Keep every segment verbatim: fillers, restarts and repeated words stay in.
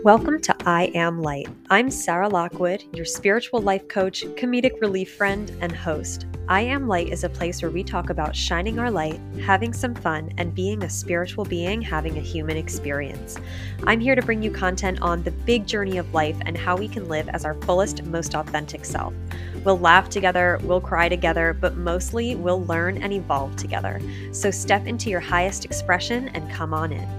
Welcome to I Am Light. I'm Sarah Lockwood, your spiritual life coach, comedic relief friend, and host. I Am Light is a place where we talk about shining our light, having some fun, and being a spiritual being having a human experience. I'm here to bring you content on the big journey of life and how we can live as our fullest, most authentic self. We'll laugh together, we'll cry together, but mostly we'll learn and evolve together. So step into your highest expression and come on in.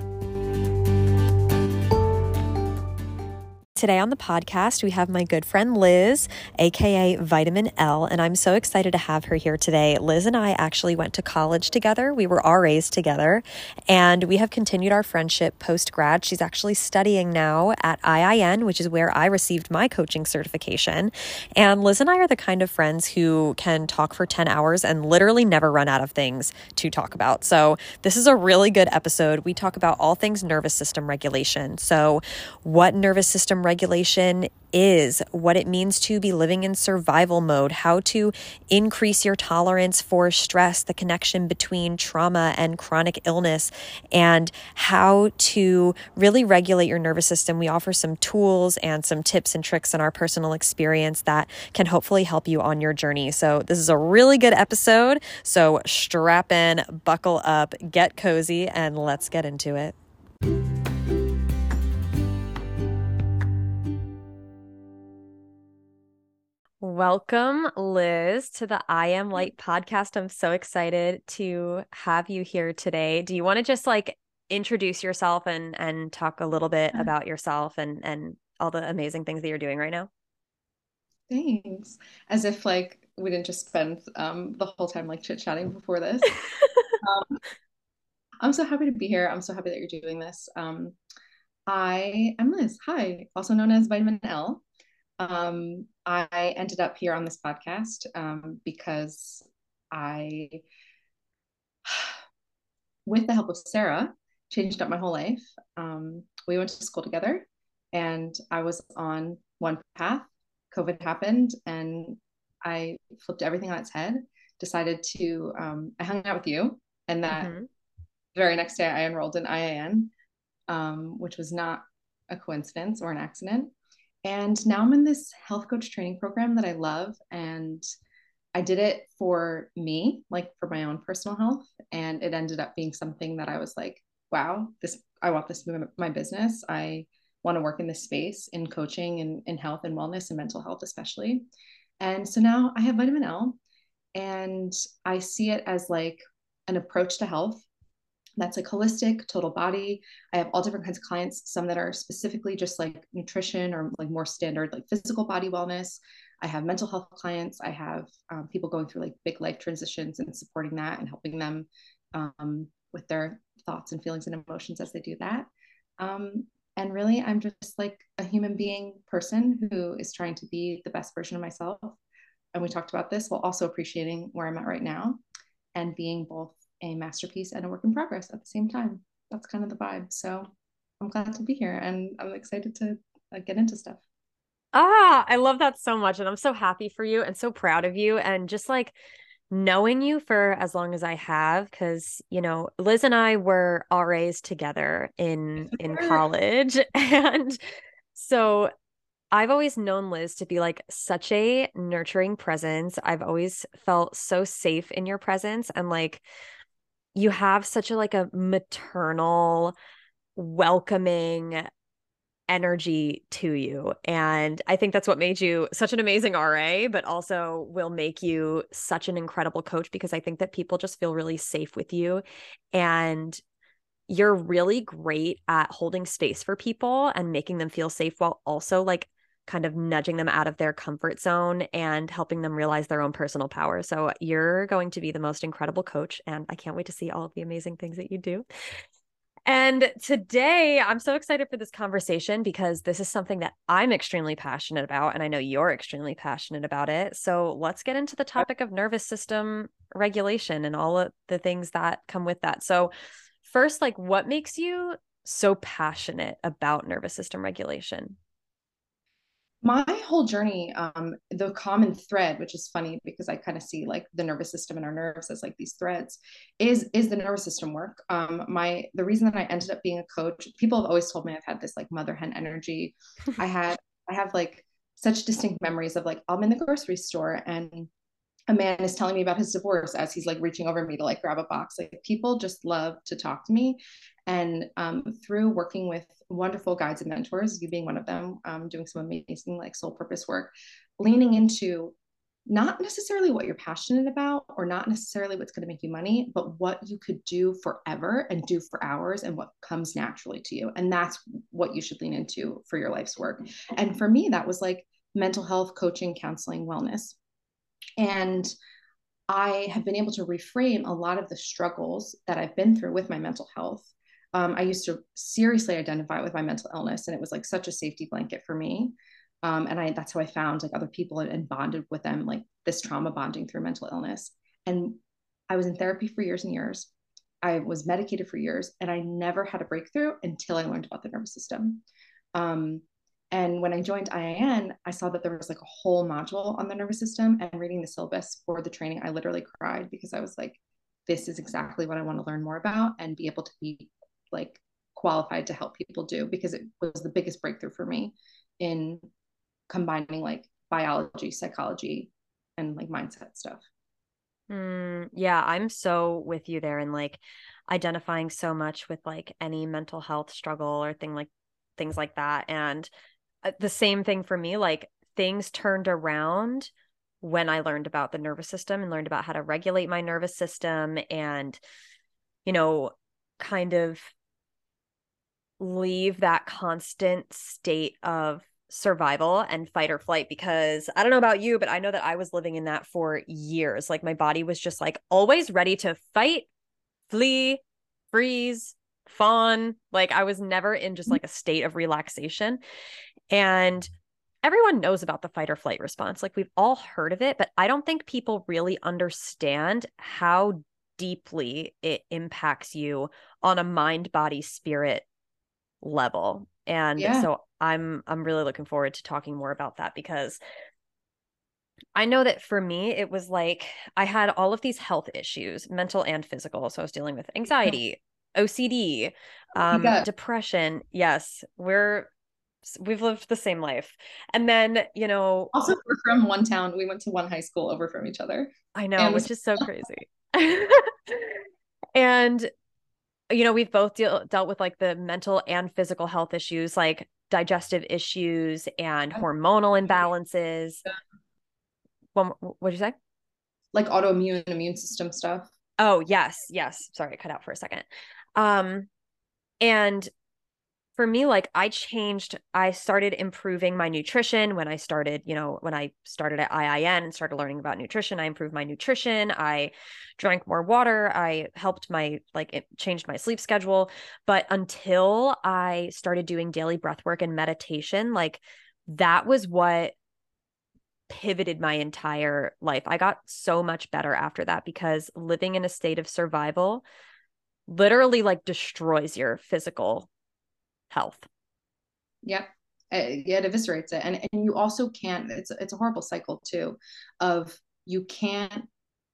Today on the podcast, we have my good friend Liz, aka Vitamin L, and I'm so excited to have her here today. Liz and I actually went to college together. We were R As together, and we have continued our friendship post-grad. She's actually studying now at I I N, which is where I received my coaching certification. And Liz and I are the kind of friends who can talk for ten hours and literally never run out of things to talk about. So this is a really good episode. We talk about all things nervous system regulation. So what nervous system regulation regulation is, what it means to be living in survival mode, how to increase your tolerance for stress, the connection between trauma and chronic illness, and how to really regulate your nervous system. We offer some tools and some tips and tricks in our personal experience that can hopefully help you on your journey. So this is a really good episode. So strap in, buckle up, get cozy, and let's get into it. Welcome, Liz, to the I Am Light podcast. I'm so excited to have you here today. Do you want to just like introduce yourself and and talk a little bit about yourself and and all the amazing things that you're doing right now? Thanks. As if like we didn't just spend um, the whole time like chit-chatting before this. um, I'm so happy to be here. I'm so happy that you're doing this. Um, I am Liz. Hi, also known as Vitamin L. Um, I ended up here on this podcast um, because I, with the help of Sarah, changed up my whole life. Um, we went to school together and I was on one path. COVID happened and I flipped everything on its head, decided to, um, I hung out with you. And that Mm-hmm. very next day I enrolled in I I N, um, which was not a coincidence or an accident. And now I'm in this health coach training program that I love. And I did it for me, like for my own personal health. And it ended up being something that I was like, wow, this, I want this to be my business. I want to work in this space in coaching and in health and wellness and mental health, especially. And so now I have Vitamin L and I see it as like an approach to health that's like holistic, total body. I have all different kinds of clients, some that are specifically just like nutrition or like more standard, like physical body wellness. I have mental health clients. I have um, people going through like big life transitions and supporting that and helping them um, with their thoughts and feelings and emotions as they do that. Um, and really, I'm just like a human being person who is trying to be the best version of myself. And we talked about this while also appreciating where I'm at right now and being both a masterpiece and a work in progress at the same time. That's kind of the vibe. So I'm glad to be here and I'm excited to uh, get into stuff. Ah, I love that so much. And I'm so happy for you and so proud of you. And just like knowing you for as long as I have, because, you know, Liz and I were R As together in in college. And so I've always known Liz to be like such a nurturing presence. I've always felt so safe in your presence. And like you have such a like a maternal, welcoming energy to you. And I think that's what made you such an amazing R A, but also will make you such an incredible coach because I think that people just feel really safe with you. And you're really great at holding space for people and making them feel safe while also like kind of nudging them out of their comfort zone and helping them realize their own personal power. So you're going to be the most incredible coach. And I can't wait to see all of the amazing things that you do. And today I'm so excited for this conversation because this is something that I'm extremely passionate about. And I know you're extremely passionate about it. So let's get into the topic of nervous system regulation and all of the things that come with that. So, first, like, what makes you so passionate about nervous system regulation? My whole journey, um, the common thread, which is funny because I kind of see like the nervous system and our nerves as like these threads, is is the nervous system work. Um, my the reason that I ended up being a coach, people have always told me I've had this like mother hen energy. I had I have like such distinct memories of like I'm in the grocery store and a man is telling me about his divorce as he's like reaching over me to like grab a box. Like people just love to talk to me. And um, through working with wonderful guides and mentors, you being one of them, um, doing some amazing like soul purpose work, leaning into not necessarily what you're passionate about or not necessarily what's going to make you money, but what you could do forever and do for hours and what comes naturally to you. And that's what you should lean into for your life's work. And for me, that was like mental health, coaching, counseling, wellness. And I have been able to reframe a lot of the struggles that I've been through with my mental health. Um, I used to seriously identify with my mental illness, and it was like such a safety blanket for me. Um, and I that's how I found like other people and, and bonded with them, like this trauma bonding through mental illness. And I was in therapy for years and years. I was medicated for years, and I never had a breakthrough until I learned about the nervous system. Um, and when I joined I A N, I saw that there was like a whole module on the nervous system. And reading the syllabus for the training, I literally cried because I was like, this is exactly what I want to learn more about and be able to be like qualified to help people do, because it was the biggest breakthrough for me in combining like biology, psychology, and like mindset stuff. Mm, yeah, I'm so with you there and like identifying so much with like any mental health struggle or thing like things like that. And uh, the same thing for me, like things turned around when I learned about the nervous system and learned about how to regulate my nervous system and, you know, kind of leave that constant state of survival and fight or flight. Because I don't know about you, but I know that I was living in that for years. Like my body was just like always ready to fight, flee, freeze, fawn. Like I was never in just like a state of relaxation. And everyone knows about the fight or flight response. Like we've all heard of it, but I don't think people really understand how deeply it impacts you on a mind, body, spirit level. And Yeah. so I'm I'm really looking forward to talking more about that, because I know that for me it was like I had all of these health issues, mental and physical. So I was dealing with anxiety, O C D, You um, got depression. Yes, we're we've lived the same life. And then, you know, also we're from one town. We went to one high school over from each other. I know, And which this is so crazy. And you know, we've both deal, dealt with like the mental and physical health issues, like digestive issues and hormonal imbalances. One, what did you say? like autoimmune immune system stuff. Oh, yes, yes. Sorry, I cut out for a second. Um, and for me, like I changed, I started improving my nutrition when I started, you know, when I started at I I N and started learning about nutrition. I improved my nutrition. I drank more water. I helped my, like, it changed my sleep schedule. But until I started doing daily breath work and meditation, like that was what pivoted my entire life. I got so much better after that, because living in a state of survival literally like destroys your physical health. Yeah. It, yeah, it eviscerates it. And and you also can't, it's it's a horrible cycle too of you can't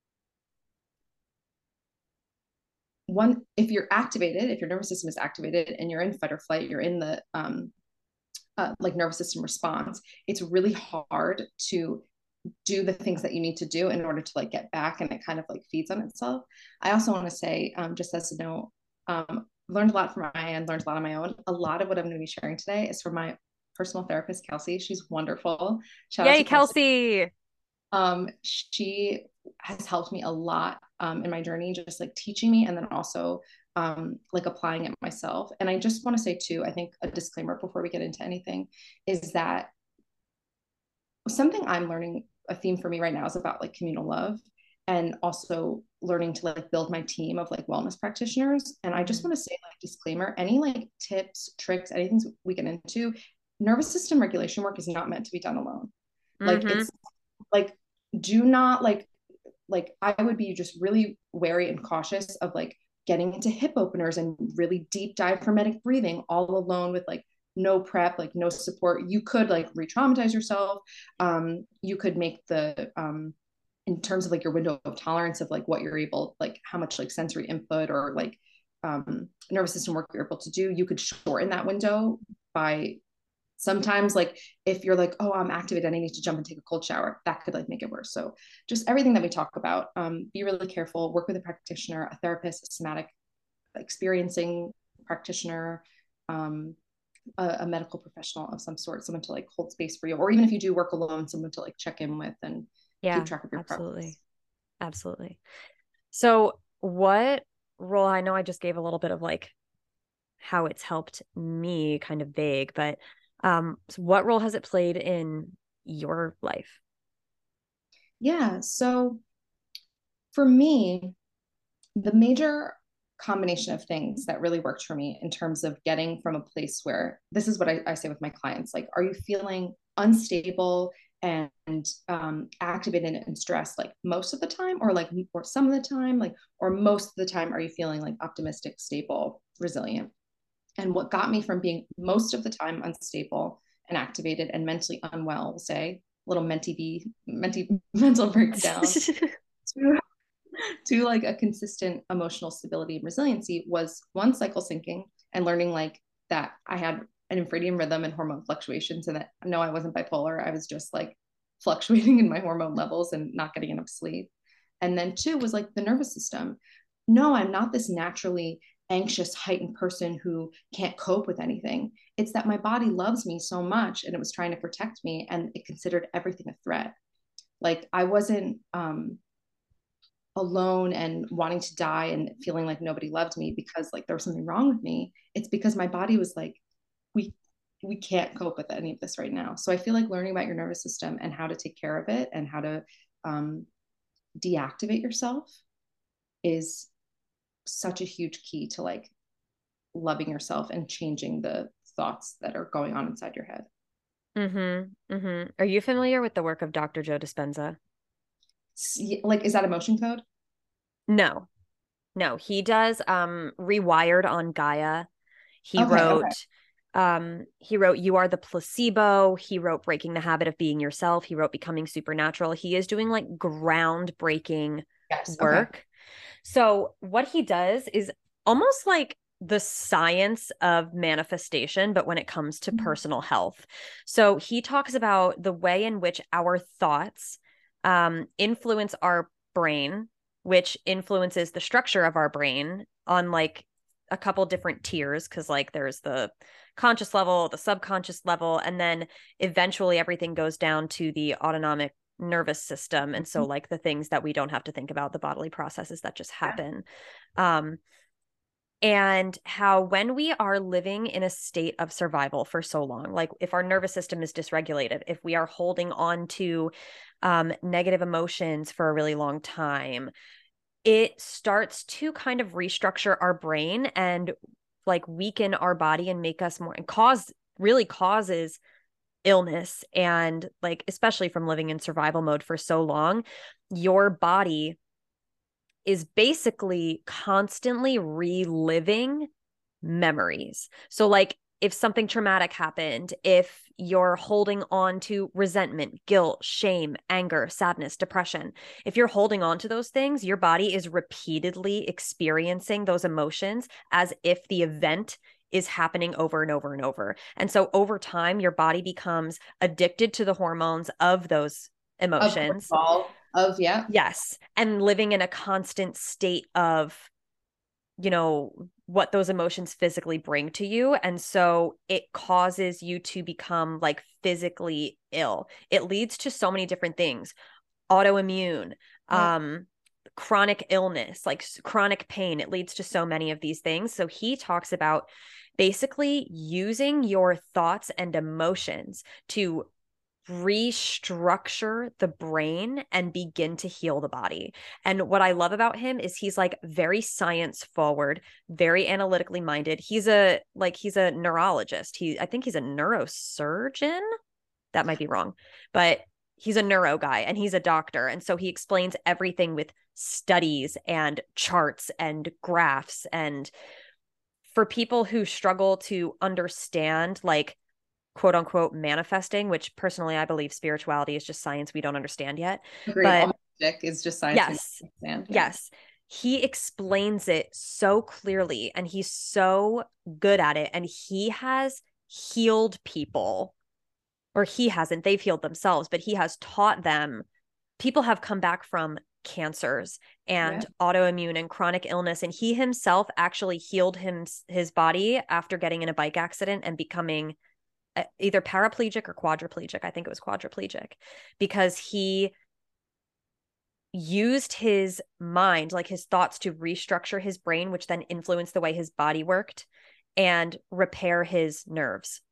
one if you're activated, if your nervous system is activated and you're in fight or flight, you're in the um uh, like nervous system response, it's really hard to do the things that you need to do in order to like get back, and it kind of like feeds on itself. I also want to say, um, just as a note, um, learned a lot from my end, learned a lot on my own. A lot of what I'm going to be sharing today is from my personal therapist, Kelsey. She's wonderful. Shout out Yay, to Kelsey. Kelsey. Um, she has helped me a lot um, in my journey, just like teaching me and then also um, like applying it myself. And I just want to say too, I think a disclaimer before we get into anything is that something I'm learning, a theme for me right now is about like communal love and also learning to like build my team of like wellness practitioners. And I just Mm-hmm. want to say like disclaimer, any like tips, tricks, anything we get into, nervous system regulation work is not meant to be done alone. Like Mm-hmm. it's like do not like like I would be just really wary and cautious of like getting into hip openers and really deep diaphragmatic breathing all alone with like no prep, like no support, you could like re-traumatize yourself. Um, you could make the um, in terms of like your window of tolerance of like what you're able, like how much like sensory input or like um, nervous system work you're able to do, you could shorten that window by sometimes like if you're like, oh, I'm activated, I need to jump and take a cold shower, that could like make it worse. So just everything that we talk about, um, be really careful, work with a practitioner, a therapist, a somatic experiencing practitioner, um, a, a medical professional of some sort, someone to like hold space for you, or even if you do work alone, someone to like check in with and keep Yeah, track of your absolutely. progress. Absolutely. So what role, I know I just gave a little bit of like how it's helped me, kind of vague, but um, so what role has it played in your life? Yeah. So for me, the major combination of things that really worked for me in terms of getting from a place where this is what I, I say with my clients, like, are you feeling unstable and um, activated and stressed like most of the time, or like or some of the time, like, or most of the time are you feeling like optimistic, stable, resilient? And what got me from being most of the time unstable and activated and mentally unwell, we'll say, little menti b menti mental breakdown, to to like a consistent emotional stability and resiliency was one, cycle syncing and learning like that I had an infradian rhythm and hormone fluctuations, and that no, I wasn't bipolar. I was just like fluctuating in my hormone levels and not getting enough sleep. And then two was like the nervous system. No, I'm not this naturally anxious, heightened person who can't cope with anything. It's that my body loves me so much and it was trying to protect me and it considered everything a threat. Like I wasn't um alone and wanting to die and feeling like nobody loved me because like there was something wrong with me. It's because my body was like, we we can't cope with any of this right now. So I feel like learning about your nervous system and how to take care of it and how to um, deactivate yourself is such a huge key to like loving yourself and changing the thoughts that are going on inside your head. Mm-hmm. Mm-hmm. Are you familiar with the work of Doctor Joe Dispenza? Like, is that emotion code? No, no. He does um Rewired on Gaia. He Okay, okay. wrote um he wrote You Are the Placebo. He wrote Breaking the Habit of Being Yourself. He wrote Becoming Supernatural. He is doing like groundbreaking Yes, okay. work. So what he does is almost like the science of manifestation, but when it comes to personal health. So he talks about the way in which our thoughts um, influence our brain, which influences the structure of our brain on like a couple different tiers, because like there's the conscious level, the subconscious level, and then eventually everything goes down to the autonomic nervous system. And so like the things that we don't have to think about, the bodily processes that just Yeah. happen. Um, and how when we are living in a state of survival for so long, like if our nervous system is dysregulated, if we are holding on to um, negative emotions for a really long time, it starts to kind of restructure our brain and like weaken our body and make us more and cause really causes illness. And like especially from living in survival mode for so long, your body is basically constantly reliving memories. So like if something traumatic happened, if you're holding on to resentment, guilt, shame, anger, sadness, depression, if you're holding on to those things, your body is repeatedly experiencing those emotions as if the event is happening over and over and over. And so over time, your body becomes addicted to the hormones of those Of emotions. cortisol, of, yeah. Yes. And living in a constant state of, you know, what those emotions physically bring to you. And so it causes you to become like physically ill. It leads to so many different things: autoimmune, Yeah. um, chronic illness, like chronic pain. It leads to so many of these things. So he talks about basically using your thoughts and emotions to restructure the brain and begin to heal the body. And what I love about him is he's like very science forward, very analytically minded. He's a like he's a neurologist. He I think he's a neurosurgeon. That might be wrong, but he's a neuro guy and he's a doctor. And so he explains everything with studies and charts and graphs and for people who struggle to understand, like, quote unquote, manifesting, which personally I believe spirituality is just science we don't understand yet. Agreed. But All magic is just science we don't yes, understand. Yeah. yes, he explains it so clearly and he's so good at it. And he has healed people, or he hasn't, they've healed themselves, but he has taught them. People have come back from cancers and Yeah. autoimmune and chronic illness, and he himself actually healed him his body after getting in a bike accident and becoming uh, either paraplegic or quadriplegic. I think it was quadriplegic, because he used his mind, like his thoughts, to restructure his brain, which then influenced the way his body worked and repair his nerves.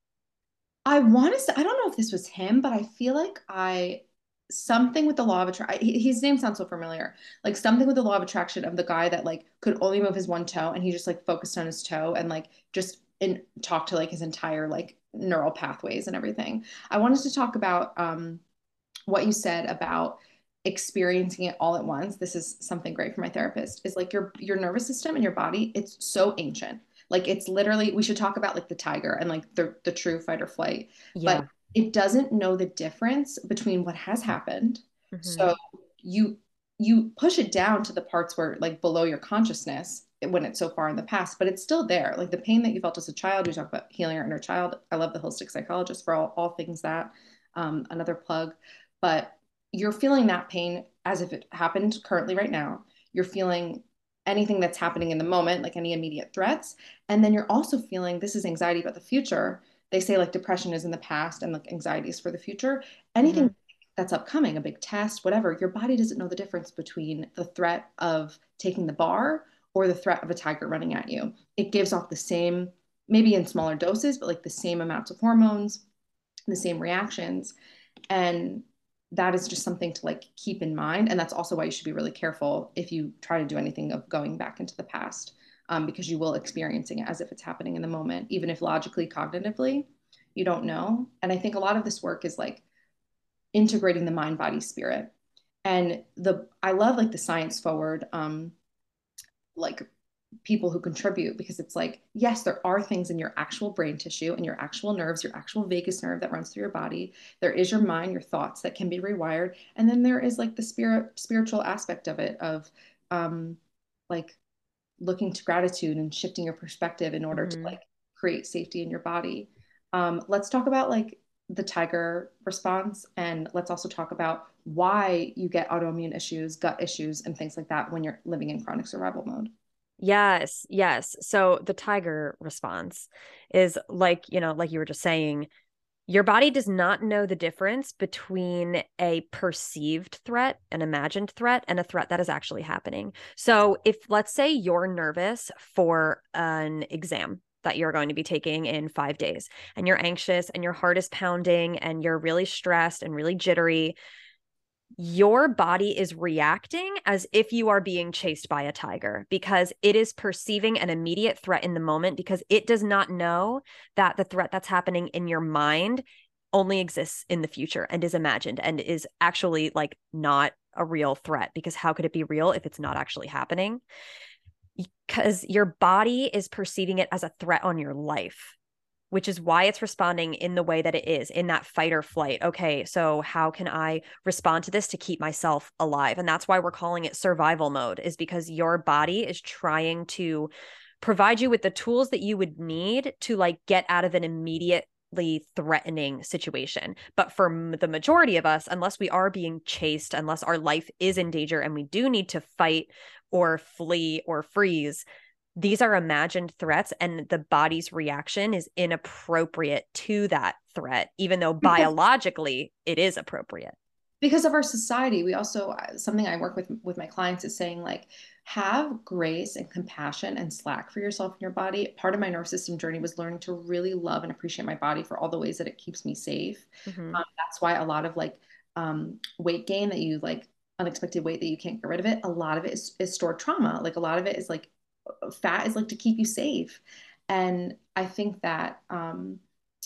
I want to say, I don't know if this was him, but I feel like I, something with the law of attraction, his name sounds so familiar. Like something with the law of attraction of the guy that like could only move his one toe and he just like focused on his toe and like just in talked to like his entire like neural pathways and everything. I wanted to talk about um what you said about experiencing it all at once. This is something great for my therapist, is like your your nervous system and your body, it's so ancient. Like it's literally, we should talk about like the tiger and like the the true fight or flight, but Yeah. it doesn't know the difference between what has happened. Mm-hmm. So you you push it down to the parts where like below your consciousness when it's so far in the past, but it's still there. Like the pain that you felt as a child, we talk about healing your inner child. I love the holistic psychologist for all, all things that, um, another plug, but you're feeling that pain as if it happened currently right now. You're feeling anything that's happening in the moment, like any immediate threats. And then you're also feeling, this is anxiety about the future. They say like depression is in the past and like anxiety is for the future. Mm-hmm. Anything that's upcoming, a big test, whatever, your body doesn't know the difference between the threat of taking the bar or the threat of a tiger running at you. It gives off the same, maybe in smaller doses, but like the same amounts of hormones, the same reactions. And that is just something to like keep in mind. And that's also why you should be really careful if you try to do anything of going back into the past, um, because you will experiencing it as if it's happening in the moment, even if logically, cognitively, you don't know. And I think a lot of this work is like integrating the mind, body, spirit. And the I love like the science forward, um, like people who contribute, because it's like, yes, there are things in your actual brain tissue and your actual nerves, your actual vagus nerve that runs through your body. There is your mind, your thoughts that can be rewired. And then there is like the spirit, spiritual aspect of it, of um, like looking to gratitude and shifting your perspective in order to Mm-hmm. like create safety in your body. Um, let's talk about like the tiger response, and let's also talk about why you get autoimmune issues, gut issues, and things like that when you're living in chronic survival mode. Yes, yes. So the tiger response is like, you know, like you were just saying, your body does not know the difference between a perceived threat, an imagined threat, and a threat that is actually happening. So, if let's say you're nervous for an exam that you're going to be taking in five days, and you're anxious and your heart is pounding and you're really stressed and really jittery, your body is reacting as if you are being chased by a tiger, because it is perceiving an immediate threat in the moment, because it does not know that the threat that's happening in your mind only exists in the future and is imagined and is actually like not a real threat, because how could it be real if it's not actually happening? Because your body is perceiving it as a threat on your life, which is why it's responding in the way that it is, in that fight or flight. Okay, so how can I respond to this to keep myself alive? And that's why we're calling it survival mode, is because your body is trying to provide you with the tools that you would need to like get out of an immediately threatening situation. But for the majority of us, unless we are being chased, unless our life is in danger and we do need to fight or flee or freeze, these are imagined threats, and the body's reaction is inappropriate to that threat, even though Because biologically it is appropriate. because of our society, we also, something I work with with my clients is saying like, have grace and compassion and slack for yourself and your body. Part of my nervous system journey was learning to really love and appreciate my body for all the ways that it keeps me safe. Mm-hmm. Um, that's why a lot of like um, weight gain that you like, unexpected weight that you can't get rid of it, a lot of it is, is stored trauma. Like a lot of it is like fat is like to keep you safe. And I think that um,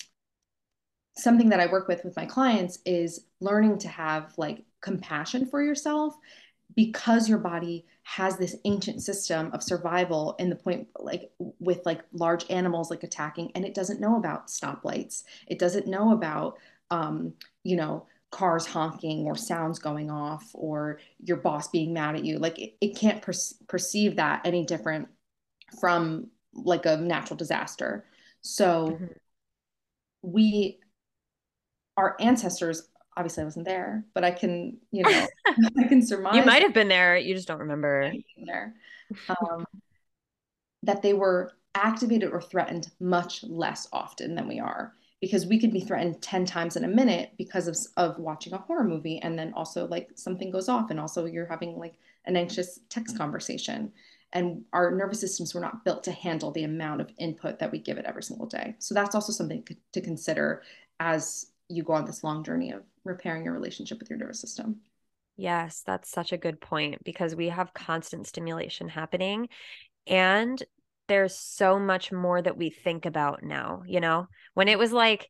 something that I work with with my clients is learning to have like compassion for yourself, because your body has this ancient system of survival in the point, like with like large animals like attacking, and it doesn't know about stoplights, it doesn't know about um you know cars honking or sounds going off or your boss being mad at you. Like it, it can't per- perceive that any different from like a natural disaster. So Mhm. we, our ancestors, obviously I wasn't there, but I can, you know, I can You surmise might that have been there, you just don't remember. there, um, that they were activated or threatened much less often than we are, because we could be threatened ten times in a minute because of, of watching a horror movie, and then also like something goes off and also you're having like an anxious text conversation, and our nervous systems were not built to handle the amount of input that we give it every single day. So that's also something to consider as you go on this long journey of repairing your relationship with your nervous system. Yes, that's such a good point because we have constant stimulation happening and there's so much more that we think about now, you know? When it was like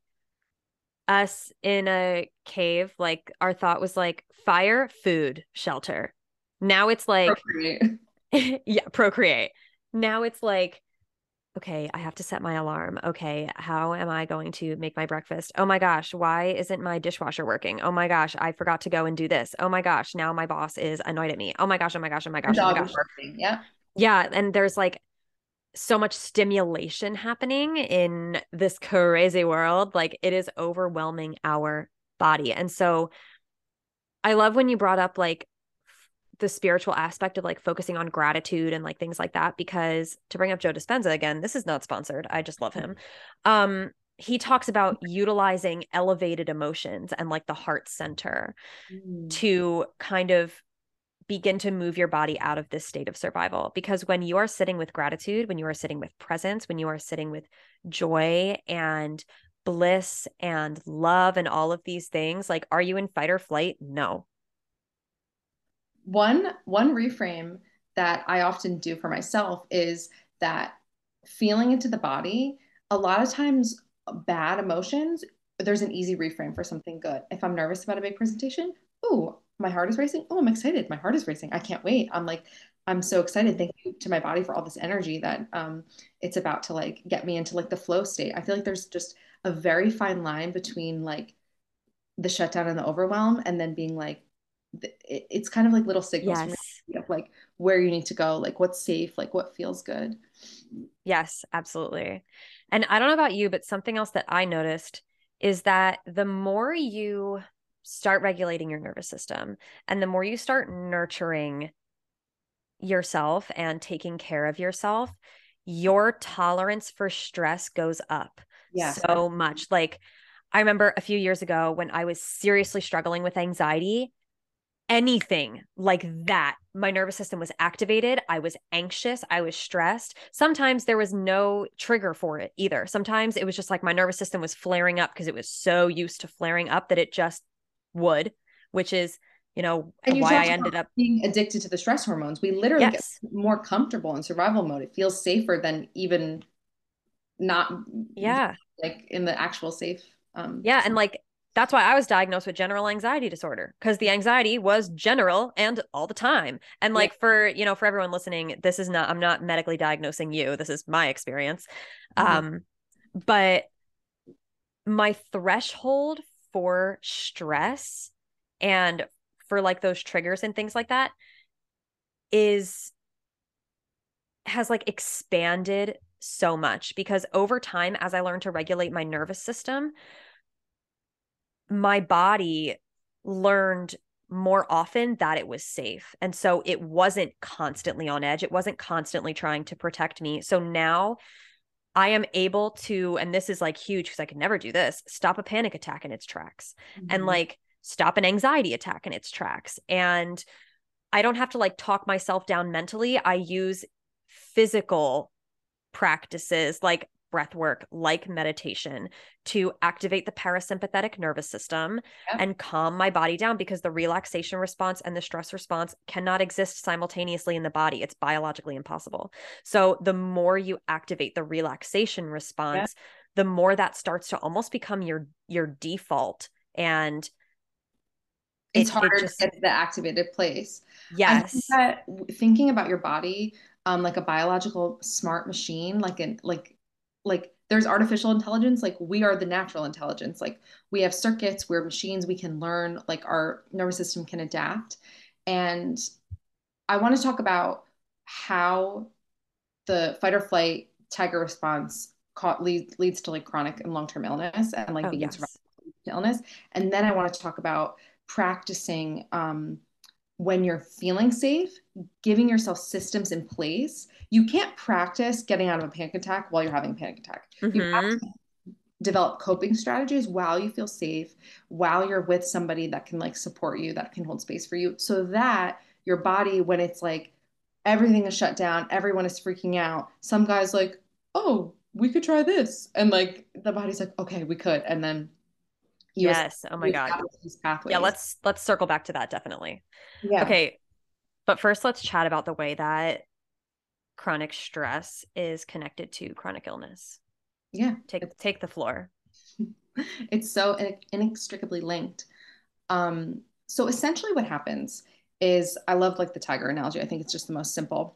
us in a cave, like our thought was like fire, food, shelter. Now it's like, Procreate. yeah, procreate. Now it's like, okay, I have to set my alarm. Okay, how am I going to make my breakfast? Oh my gosh, why isn't my dishwasher working? Oh my gosh, I forgot to go and do this. Oh my gosh, now my boss is annoyed at me. Oh my gosh, oh my gosh, oh my The gosh, oh my dog is gosh. barking. Yeah. Yeah, and there's like so much stimulation happening in this crazy world. Like it is overwhelming our body. And so I love when you brought up like the spiritual aspect of like focusing on gratitude and like things like that, because to bring up Joe Dispenza again, this is not sponsored. I just love him. Um, he talks about utilizing elevated emotions and like the heart center Mm. to kind of begin to move your body out of this state of survival. Because when you are sitting with gratitude, when you are sitting with presence, when you are sitting with joy and bliss and love and all of these things, like, are you in fight or flight? No. One one reframe that I often do for myself is that feeling into the body, a lot of times bad emotions, there's an easy reframe for something good. If I'm nervous about a big presentation, oh, my heart is racing. Oh, I'm excited. My heart is racing. I can't wait. I'm like, I'm so excited. Thank you to my body for all this energy that um, it's about to like get me into like the flow state. I feel like there's just a very fine line between like the shutdown and the overwhelm, and then being like, it's kind of like little signals from Yes. your, of like where you need to go, like what's safe, like what feels good. Yes, absolutely. And I don't know about you, but something else that I noticed is that the more you start regulating your nervous system and the more you start nurturing yourself and taking care of yourself, your tolerance for stress goes up Yes. so much. Like, I remember a few years ago when I was seriously struggling with anxiety, anything like that, my nervous system was activated. I was anxious. I was stressed. Sometimes there was no trigger for it either. Sometimes it was just like my nervous system was flaring up because it was so used to flaring up that it just would, which is, you know, And you why I talked ended about up, being addicted to the stress hormones. We literally get yes. more comfortable in survival mode. It feels safer than even not Yeah. like in the actual safe. Um, Yeah. And like, that's why I was diagnosed with general anxiety disorder because the anxiety was general and all the time. And yeah. like for, you know, for everyone listening, this is not, I'm not medically diagnosing you. This is my experience. Mhm. Um, but my threshold for stress and for like those triggers and things like that is has like expanded so much because over time as I learned to regulate my nervous system, my body learned more often that it was safe. And so it wasn't constantly on edge. It wasn't constantly trying to protect me. So now I am able to, and this is like huge because I could never do this, stop a panic attack in its tracks and Mhm. like stop an anxiety attack in its tracks. And I don't have to like talk myself down mentally. I use physical practices like breath work, like meditation to activate the parasympathetic nervous system Yep. and calm my body down because the relaxation response and the stress response cannot exist simultaneously in the body. It's biologically impossible. So the more you activate the relaxation Yep. response, the more that starts to almost become your your default and It's it it harder to just get to the activated place. I think Yes. that thinking about your body, um, like a biological smart machine, like an like like there's artificial intelligence, like we are the natural intelligence. Like we have circuits, we're machines, we can learn, like our nervous system can adapt. And I want to talk about how the fight or flight tiger response ca- leads leads to like chronic and long-term illness and like Oh, being survived yes. to illness. And then I want to talk about practicing um, when you're feeling safe, giving yourself systems in place. You can't practice getting out of a panic attack while you're having a panic attack. You have Mm-hmm. to develop coping strategies while you feel safe, while you're with somebody that can like support you, that can hold space for you, so that your body, when it's like everything is shut down, everyone is freaking out, some guy's like, oh, we could try this. And like the body's like, okay, we could. And then you Yes. Oh my God. establish these Yeah, pathways. let's let's circle back to that definitely. Yeah. Okay, but first let's chat about the way that chronic stress is connected to chronic illness. Yeah. Take take the floor. It's so inextricably linked. Um, so essentially what happens is, I love like the tiger analogy. I think it's just the most simple.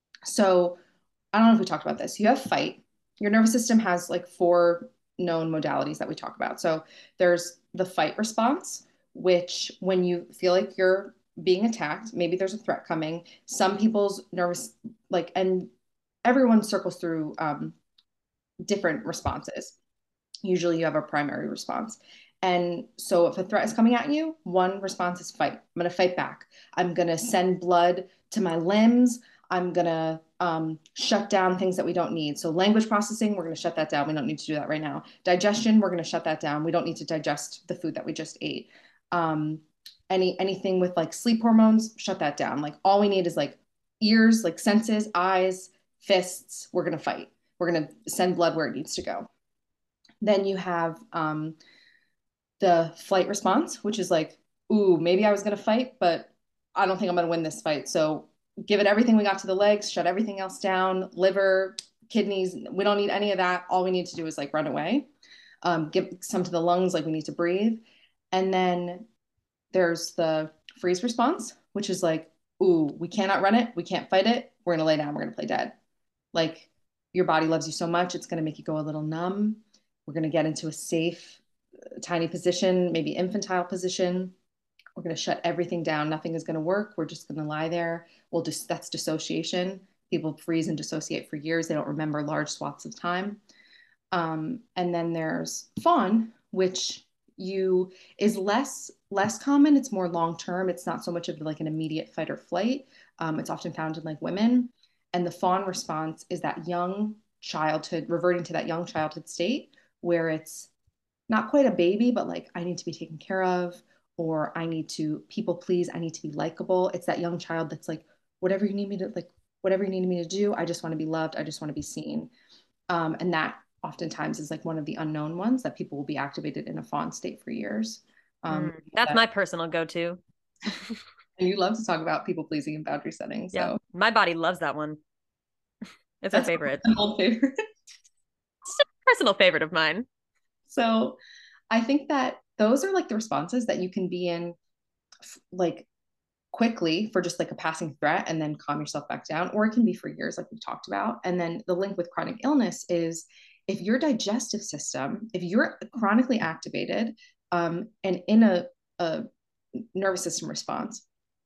So I don't know if we talked about this. You have fight. Your nervous system has like four known modalities that we talk about. So there's the fight response, which when you feel like you're being attacked, maybe there's a threat coming. Some people's nervous, like, and everyone circles through um, different responses. Usually you have a primary response. And so if a threat is coming at you, one response is fight. I'm going to fight back. I'm going to send blood to my limbs. I'm going to um, shut down things that we don't need. So language processing, we're going to shut that down. We don't need to do that right now. Digestion, we're going to shut that down. We don't need to digest the food that we just ate. Um, any anything with like sleep hormones, shut that down. Like all we need is like ears, like senses, eyes, fists. We're going to fight. We're going to send blood where it needs to go. Then you have um, the flight response, which is like, ooh, maybe I was going to fight, but I don't think I'm going to win this fight. So give it everything we got to the legs, shut everything else down, liver, kidneys. We don't need any of that. All we need to do is like run away. Um, give some to the lungs, like we need to breathe. And then there's the freeze response, which is like, ooh, we cannot run it. We can't fight it. We're going to lay down. We're going to play dead. Like your body loves you so much, it's going to make you go a little numb. We're going to get into a safe, tiny position, maybe infantile position. We're going to shut everything down. Nothing is going to work. We're just going to lie there. We'll just, that's dissociation. People freeze and dissociate for years. They don't remember large swaths of time. Um, and then there's fawn, which you is less less common. It's more long term. It's not so much of like an immediate fight or flight. Um, it's often found in like women. And the fawn response is that young childhood, reverting to that young childhood state where it's not quite a baby, but like I need to be taken care of, or I need to people please, I need to be likable. It's that young child that's like, whatever you need me to like, whatever you need me to do, I just want to be loved. I just want to be seen. Um, and that oftentimes is like one of the unknown ones that people will be activated in a fawn state for years. Um, Mm, that's that, my personal go-to. and you love to talk about people pleasing and boundary setting. Yeah, So my body loves that one. It's a that's favorite. an old favorite. It's a personal favorite of mine. So I think that those are like the responses that you can be in like quickly for just like a passing threat and then calm yourself back down, or it can be for years, like we've talked about. And then the link with chronic illness is if your digestive system, if you're chronically activated um, and in a, a nervous system response,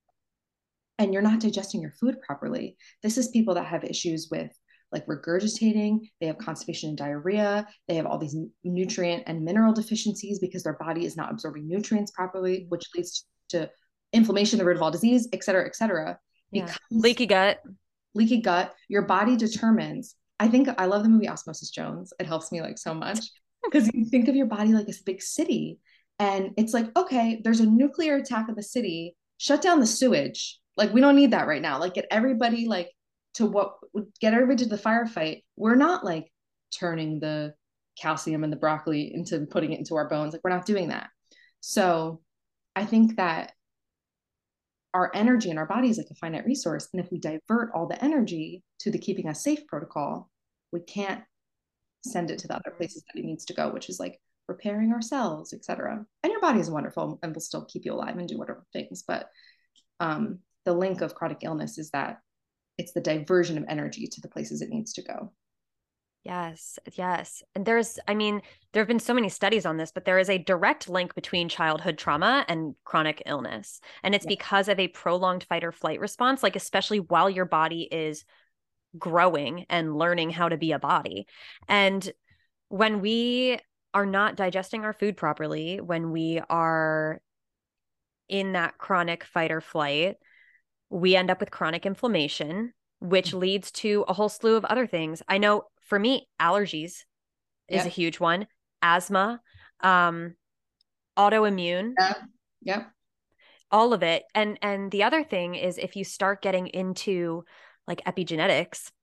and you're not digesting your food properly, this is people that have issues with like regurgitating, they have constipation and diarrhea, they have all these nutrient and mineral deficiencies because their body is not absorbing nutrients properly, which leads to inflammation, the root of all disease, et cetera, et cetera. Yeah. Because Leaky gut. leaky gut, your body determines. I think I love the movie Osmosis Jones. It helps me like so much because you think of your body like this big city, and it's like, okay, there's a nuclear attack of the city, shut down the sewage. Like we don't need that right now. Like get everybody like to what get everybody to the firefight. We're not like turning the calcium and the broccoli into putting it into our bones. Like we're not doing that. So I think that our energy in our body is like a finite resource. And if we divert all the energy to the keeping us safe protocol, we can't send it to the other places that it needs to go, which is like repairing ourselves, et cetera. And your body is wonderful and will still keep you alive and do whatever things. But um, the link of chronic illness is that it's the diversion of energy to the places it needs to go. Yes, yes. And there's, I mean, there have been so many studies on this, but there is a direct link between childhood trauma and chronic illness. And it's Yeah. because of a prolonged fight or flight response, like especially while your body is growing and learning how to be a body. And when we are not digesting our food properly, when we are in that chronic fight or flight, we end up with chronic inflammation, which leads to a whole slew of other things. I know for me, allergies is a Yep. huge one, asthma, um, autoimmune, Yeah. Yep. all of it. And and the other thing is if you start getting into like epigenetics,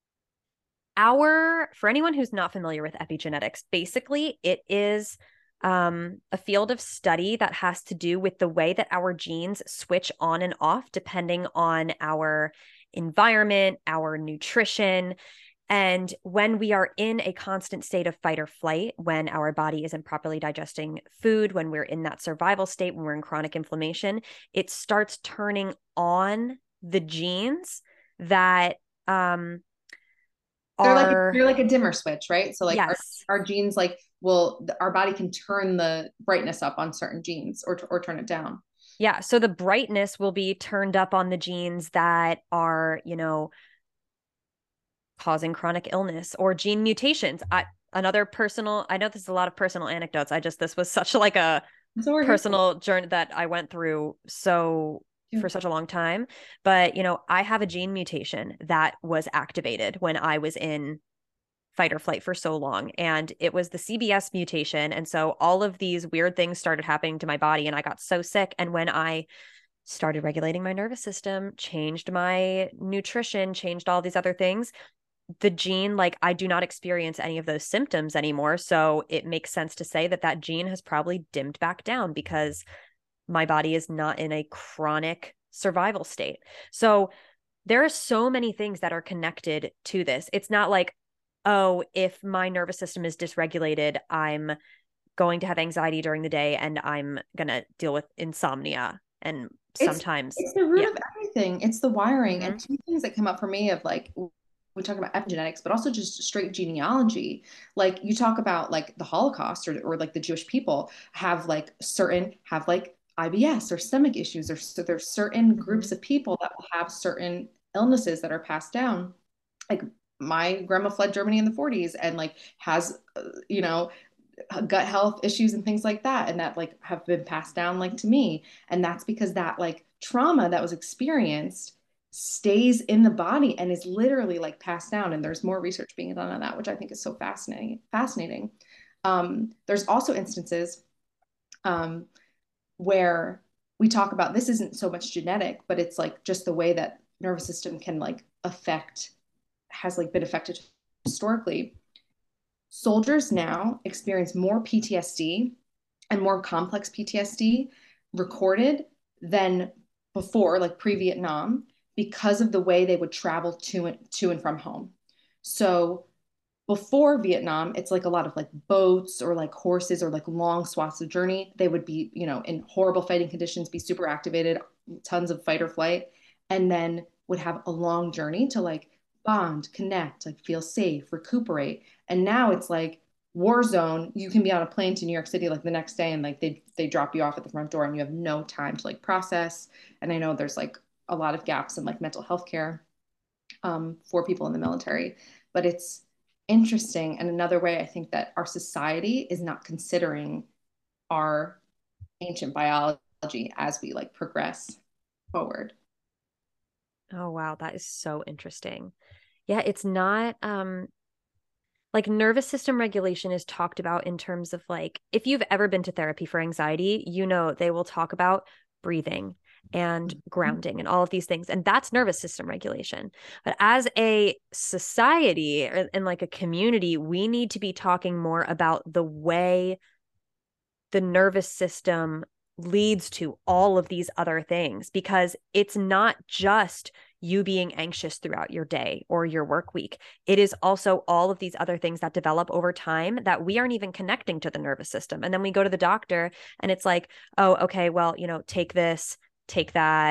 our for anyone who's not familiar with epigenetics, basically it is um, a field of study that has to do with the way that our genes switch on and off depending on our environment, our nutrition. And when we are in a constant state of fight or flight, when our body isn't properly digesting food, when we're in that survival state, when we're in chronic inflammation, it starts turning on the genes that um, They're like are, they're like a dimmer switch, right? So like our, yes, our genes like will our body can turn the brightness up on certain genes or or turn it down. yeah. So the brightness will be turned up on the genes that are, you know, causing chronic illness or gene mutations. I, another personal, I know this is a lot of personal anecdotes. I just, this was such like a That's what we're here for. personal journey that I went through so Yeah. for such a long time. But, you know, I have a gene mutation that was activated when I was in fight or flight for so long. And it was the C B S mutation. And so all of these weird things started happening to my body and I got so sick. And when I started regulating my nervous system, changed my nutrition, changed all these other things, the gene, like I do not experience any of those symptoms anymore. So it makes sense to say that that gene has probably dimmed back down because my body is not in a chronic survival state. So there are so many things that are connected to this. It's not like, oh, if my nervous system is dysregulated, I'm going to have anxiety during the day and I'm going to deal with insomnia. And It's sometimes, it's the root yeah. of everything. It's the wiring. Mm-hmm. And two things that come up for me of like we talk about epigenetics, but also just straight genealogy. Like you talk about like the Holocaust or, or like the Jewish people have like certain have like I B S or stomach issues or so there's certain Mm-hmm. groups of people that will have certain illnesses that are passed down. Like my grandma fled Germany in the forties and like has uh, you know gut health issues and things like that and that like have been passed down like to me, and that's because that like trauma that was experienced stays in the body and is literally like passed down, and there's more research being done on that, which I think is so fascinating fascinating um, There's also instances um, where we talk about this isn't so much genetic, but it's like just the way that nervous system can like affect has like been affected historically. Soldiers now experience more P T S D and more complex P T S D recorded than before, like pre-Vietnam, because of the way they would travel to and to and from home. So before Vietnam, it's like a lot of like boats or like horses or like long swaths of journey. They would be, you know, in horrible fighting conditions, be super activated, tons of fight or flight, and then would have a long journey to like bond, connect, like feel safe, recuperate. And now it's like war zone. You can be on a plane to New York City like the next day and like they they drop you off at the front door and you have no time to like process. And I know there's like a lot of gaps in like mental health care um, for people in the military, but it's interesting. And another way I think that our society is not considering our ancient biology as we like progress forward. Oh, wow. That is so interesting. Yeah, it's not um like nervous system regulation is talked about in terms of like if you've ever been to therapy for anxiety, you know they will talk about breathing and grounding and all of these things, and that's nervous system regulation. But as a society or in like a community, we need to be talking more about the way the nervous system leads to all of these other things, because it's not just you being anxious throughout your day or your work week. It is also all of these other things that develop over time that we aren't even connecting to the nervous system. And then we go to the doctor and it's like, oh, okay, well, you know, take this, take that.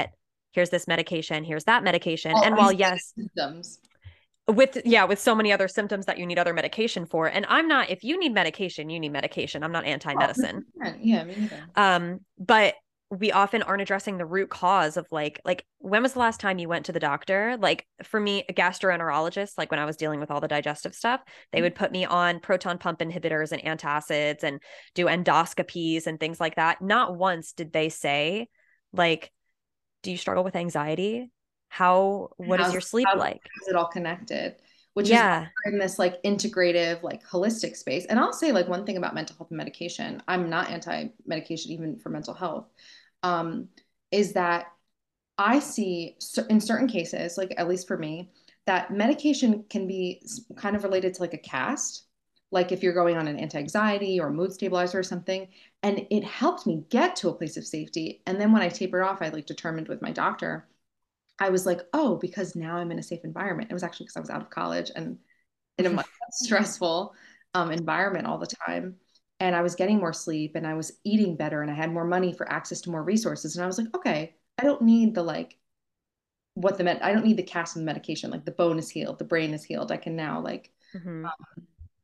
here's this medication, here's that medication. All And while, isolated yes, symptoms. with, yeah, with so many other symptoms that you need other medication for. And I'm not, if you need medication, you need medication. I'm not Oh, anti-medicine. one hundred percent. Yeah, me neither. Um, but we often aren't addressing the root cause of like, like when was the last time you went to the doctor? Like for me, a gastroenterologist, like when I was dealing with all the digestive stuff, they would put me on proton pump inhibitors and antacids and do endoscopies and things like that. Not once did they say, like, do you struggle with anxiety? How, what is How's, your sleep how's, like? how's it all connected? Which is why Yeah. we're in this like integrative, like holistic space. And I'll say like one thing about mental health and medication, I'm not anti-medication even for mental health, um, is that I see in certain cases, like at least for me, that medication can be kind of related to like a cast. Like if you're going on an anti-anxiety or mood stabilizer or something, and it helped me get to a place of safety. And then when I tapered off, I like determined with my doctor, I was like, oh, because now I'm in a safe environment. It was actually because I was out of college and in a much less stressful um, environment all the time. And I was getting more sleep and I was eating better and I had more money for access to more resources. And I was like, okay, I don't need the like what the med I don't need the cast and the medication. Like the bone is healed, the brain is healed. I can now like, Mm-hmm. um,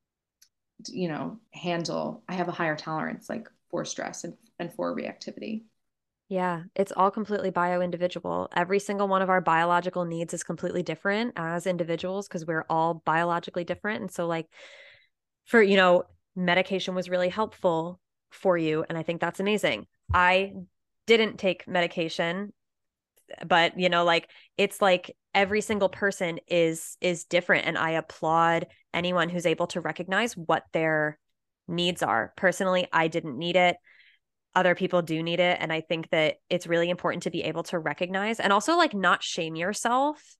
you know, handle. I have a higher tolerance like for stress and and for reactivity. Yeah, it's all completely bio individual. Every single one of our biological needs is completely different as individuals because we're all biologically different. And so, like, for, you know, medication was really helpful for you. And I think that's amazing. I didn't take medication, but, you know, like, it's like every single person is is different. And I applaud anyone who's able to recognize what their needs are. Personally, I didn't need it. Other people do need it. And I think that it's really important to be able to recognize and also like not shame yourself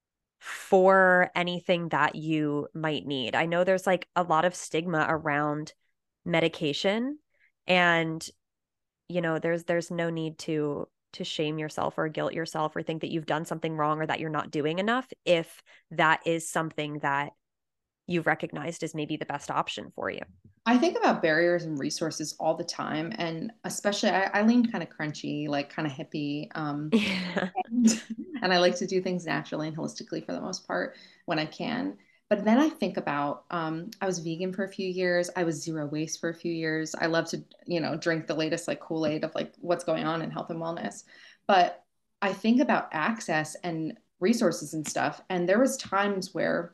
for anything that you might need. I know there's like a lot of stigma around medication and you know there's there's no need to to shame yourself or guilt yourself or think that you've done something wrong or that you're not doing enough if that is something that you've recognized as maybe the best option for you. I think about barriers and resources all the time, and especially I, I lean kind of crunchy, like kind of hippie, um, Yeah. and, and I like to do things naturally and holistically for the most part when I can. But then I think about um, I was vegan for a few years. I was zero waste for a few years. I love to, you know, drink the latest like Kool-Aid of like what's going on in health and wellness. But I think about access and resources and stuff. And there was times where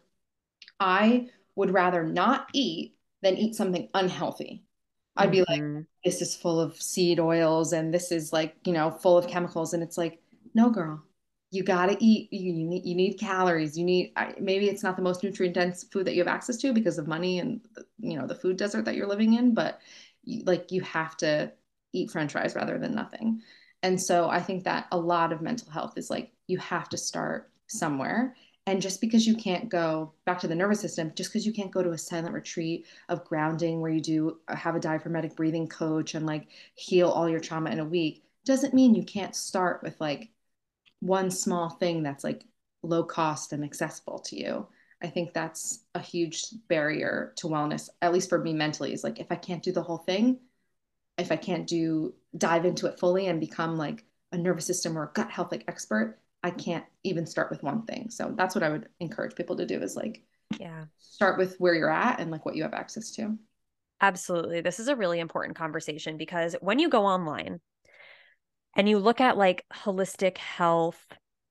I would rather not eat than eat something unhealthy. I'd be like, Mm-hmm. this is full of seed oils and this is like, you know, full of chemicals. And it's like, no, girl, you got to eat. You, you need, you need calories. You need, maybe it's not the most nutrient dense food that you have access to because of money and, you know, the food desert that you're living in, but you, like you have to eat French fries rather than nothing. And so I think that a lot of mental health is like, you have to start somewhere. And just because you can't go back to the nervous system, just because you can't go to a silent retreat of grounding where you do have a diaphragmatic breathing coach and like heal all your trauma in a week, doesn't mean you can't start with like one small thing that's like low cost and accessible to you. I think that's a huge barrier to wellness, at least for me mentally, is like if I can't do the whole thing, if I can't do dive into it fully and become like a nervous system or a gut health like expert, I can't even start with one thing. So that's what I would encourage people to do is like Yeah. start with where you're at and like what you have access to. Absolutely. This is a really important conversation because when you go online and you look at like holistic health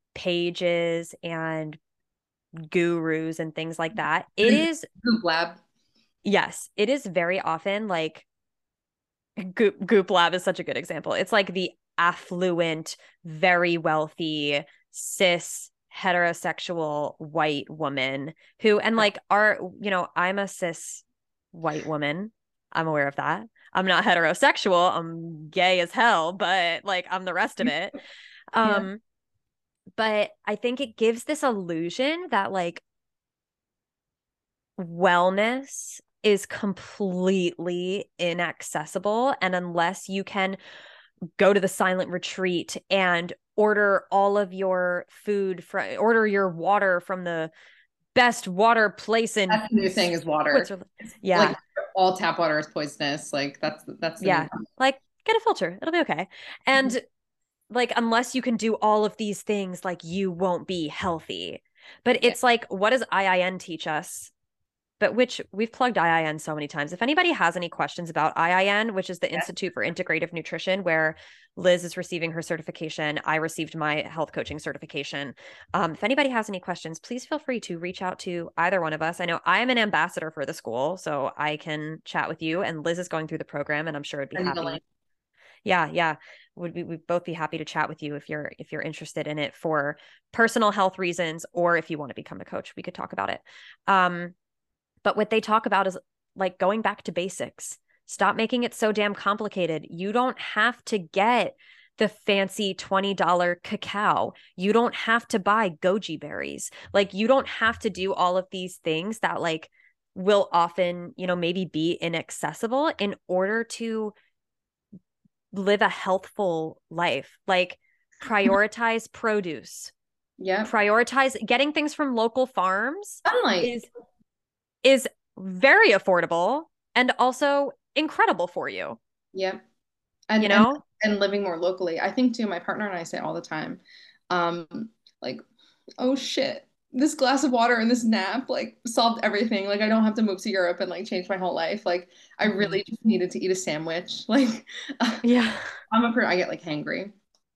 pages and gurus and things like that, it is, Goop Lab. yes, it is very often like Goop, Goop Lab is such a good example. It's like the affluent, very wealthy, cis, heterosexual white woman who, and like, are, you know, I'm a cis white woman. I'm aware of that. I'm not heterosexual. I'm gay as hell, but like, I'm the rest of it. Yeah. Um, but I think it gives this illusion that like wellness is completely inaccessible. And unless you can go to the silent retreat and order all of your food from, order your water from the best water place in That's the new thing is water. Switzerland. Yeah. Like all tap water is poisonous. Like that's that's the new Yeah. Like get a filter. It'll be okay. one. And like, unless you can do all of these things, like you won't be healthy. But Yeah. it's like, what does I I N teach us? But which we've plugged I I N so many times. If anybody has any questions about I I N, which is the Yeah. Institute for Integrative Nutrition, where Liz is receiving her certification, I received my health coaching certification. Um, if anybody has any questions, please feel free to reach out to either one of us. I know I am an ambassador for the school, so I can chat with you. And Liz is going through the program, and I'm sure I'd be I need a link. happy. Yeah, yeah. Would we would both be happy to chat with you if you're if you're interested in it for personal health reasons, or if you want to become a coach, we could talk about it. Um, but what they talk about is like going back to basics. Stop making it so damn complicated. You don't have to get the fancy twenty dollars cacao. You don't have to buy goji berries. Like, you don't have to do all of these things that like will often, you know, maybe be inaccessible in order to live a healthful life. Like, prioritize produce. Yep. Prioritize getting things from local farms Sunlight. is is very affordable and also incredible for you. Yep. And You and know? and living more locally. I think too, my partner and I say all the time, um, like, oh shit, this glass of water and this nap like solved everything. Like I don't have to move to Europe and like change my whole life. Like I Mhm. really just needed to eat a sandwich. Like Yeah. I'm a person, I get like hangry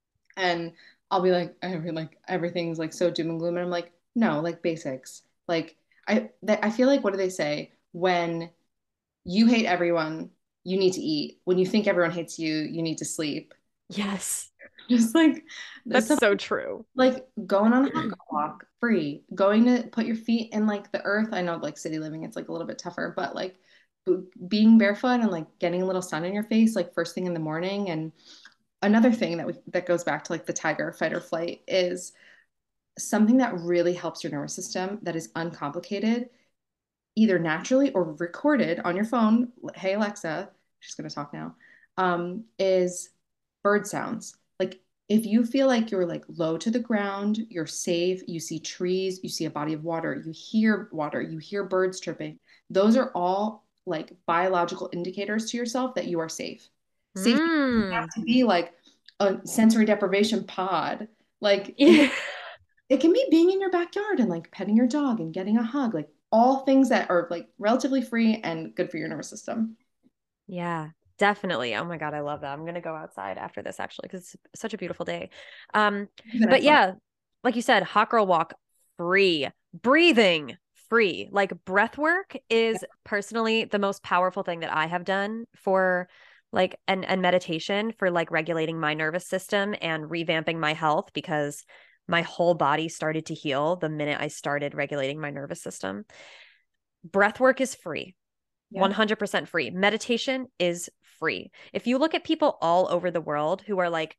and I'll be like, I mean, like everything's like so doom and gloom. And I'm like, no, like basics. Like I th I feel like what do they say? When you hate everyone, you need to eat. When you think everyone hates you, you need to sleep. Yes. Just like there's That's so something true. like going on a hot girl walk, free, going to put your feet in like the earth. I know like city living, it's like a little bit tougher, but like b- being barefoot and like getting a little sun in your face, like first thing in the morning. And another thing that we that goes back to like the tiger fight or flight is something that really helps your nervous system that is uncomplicated, either naturally or recorded on your phone. Hey Alexa, she's gonna talk now. Um, is bird sounds. Like if you feel like you're like low to the ground, you're safe, you see trees, you see a body of water, you hear water, you hear birds chirping, those are all like biological indicators to yourself that you are safe. Safety doesn't have Mm. to be like a sensory deprivation pod. Like it, Yeah. it can be being in your backyard and like petting your dog and getting a hug, like all things that are like relatively free and good for your nervous system. Yeah, definitely. Oh my God, I love that. I'm gonna go outside after this actually because it's such a beautiful day. Um, The but next one. yeah, like you said, hot girl walk free, breathing free. Like, breath work is personally the most powerful thing that I have done for like and and meditation for like regulating my nervous system and revamping my health, because my whole body started to heal the minute I started regulating my nervous system. Breath work is free. Yeah. one hundred percent free. Meditation is free. If you look at people all over the world who are like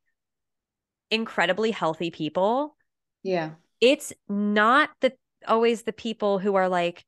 incredibly healthy people, Yeah. it's not the always the people who are like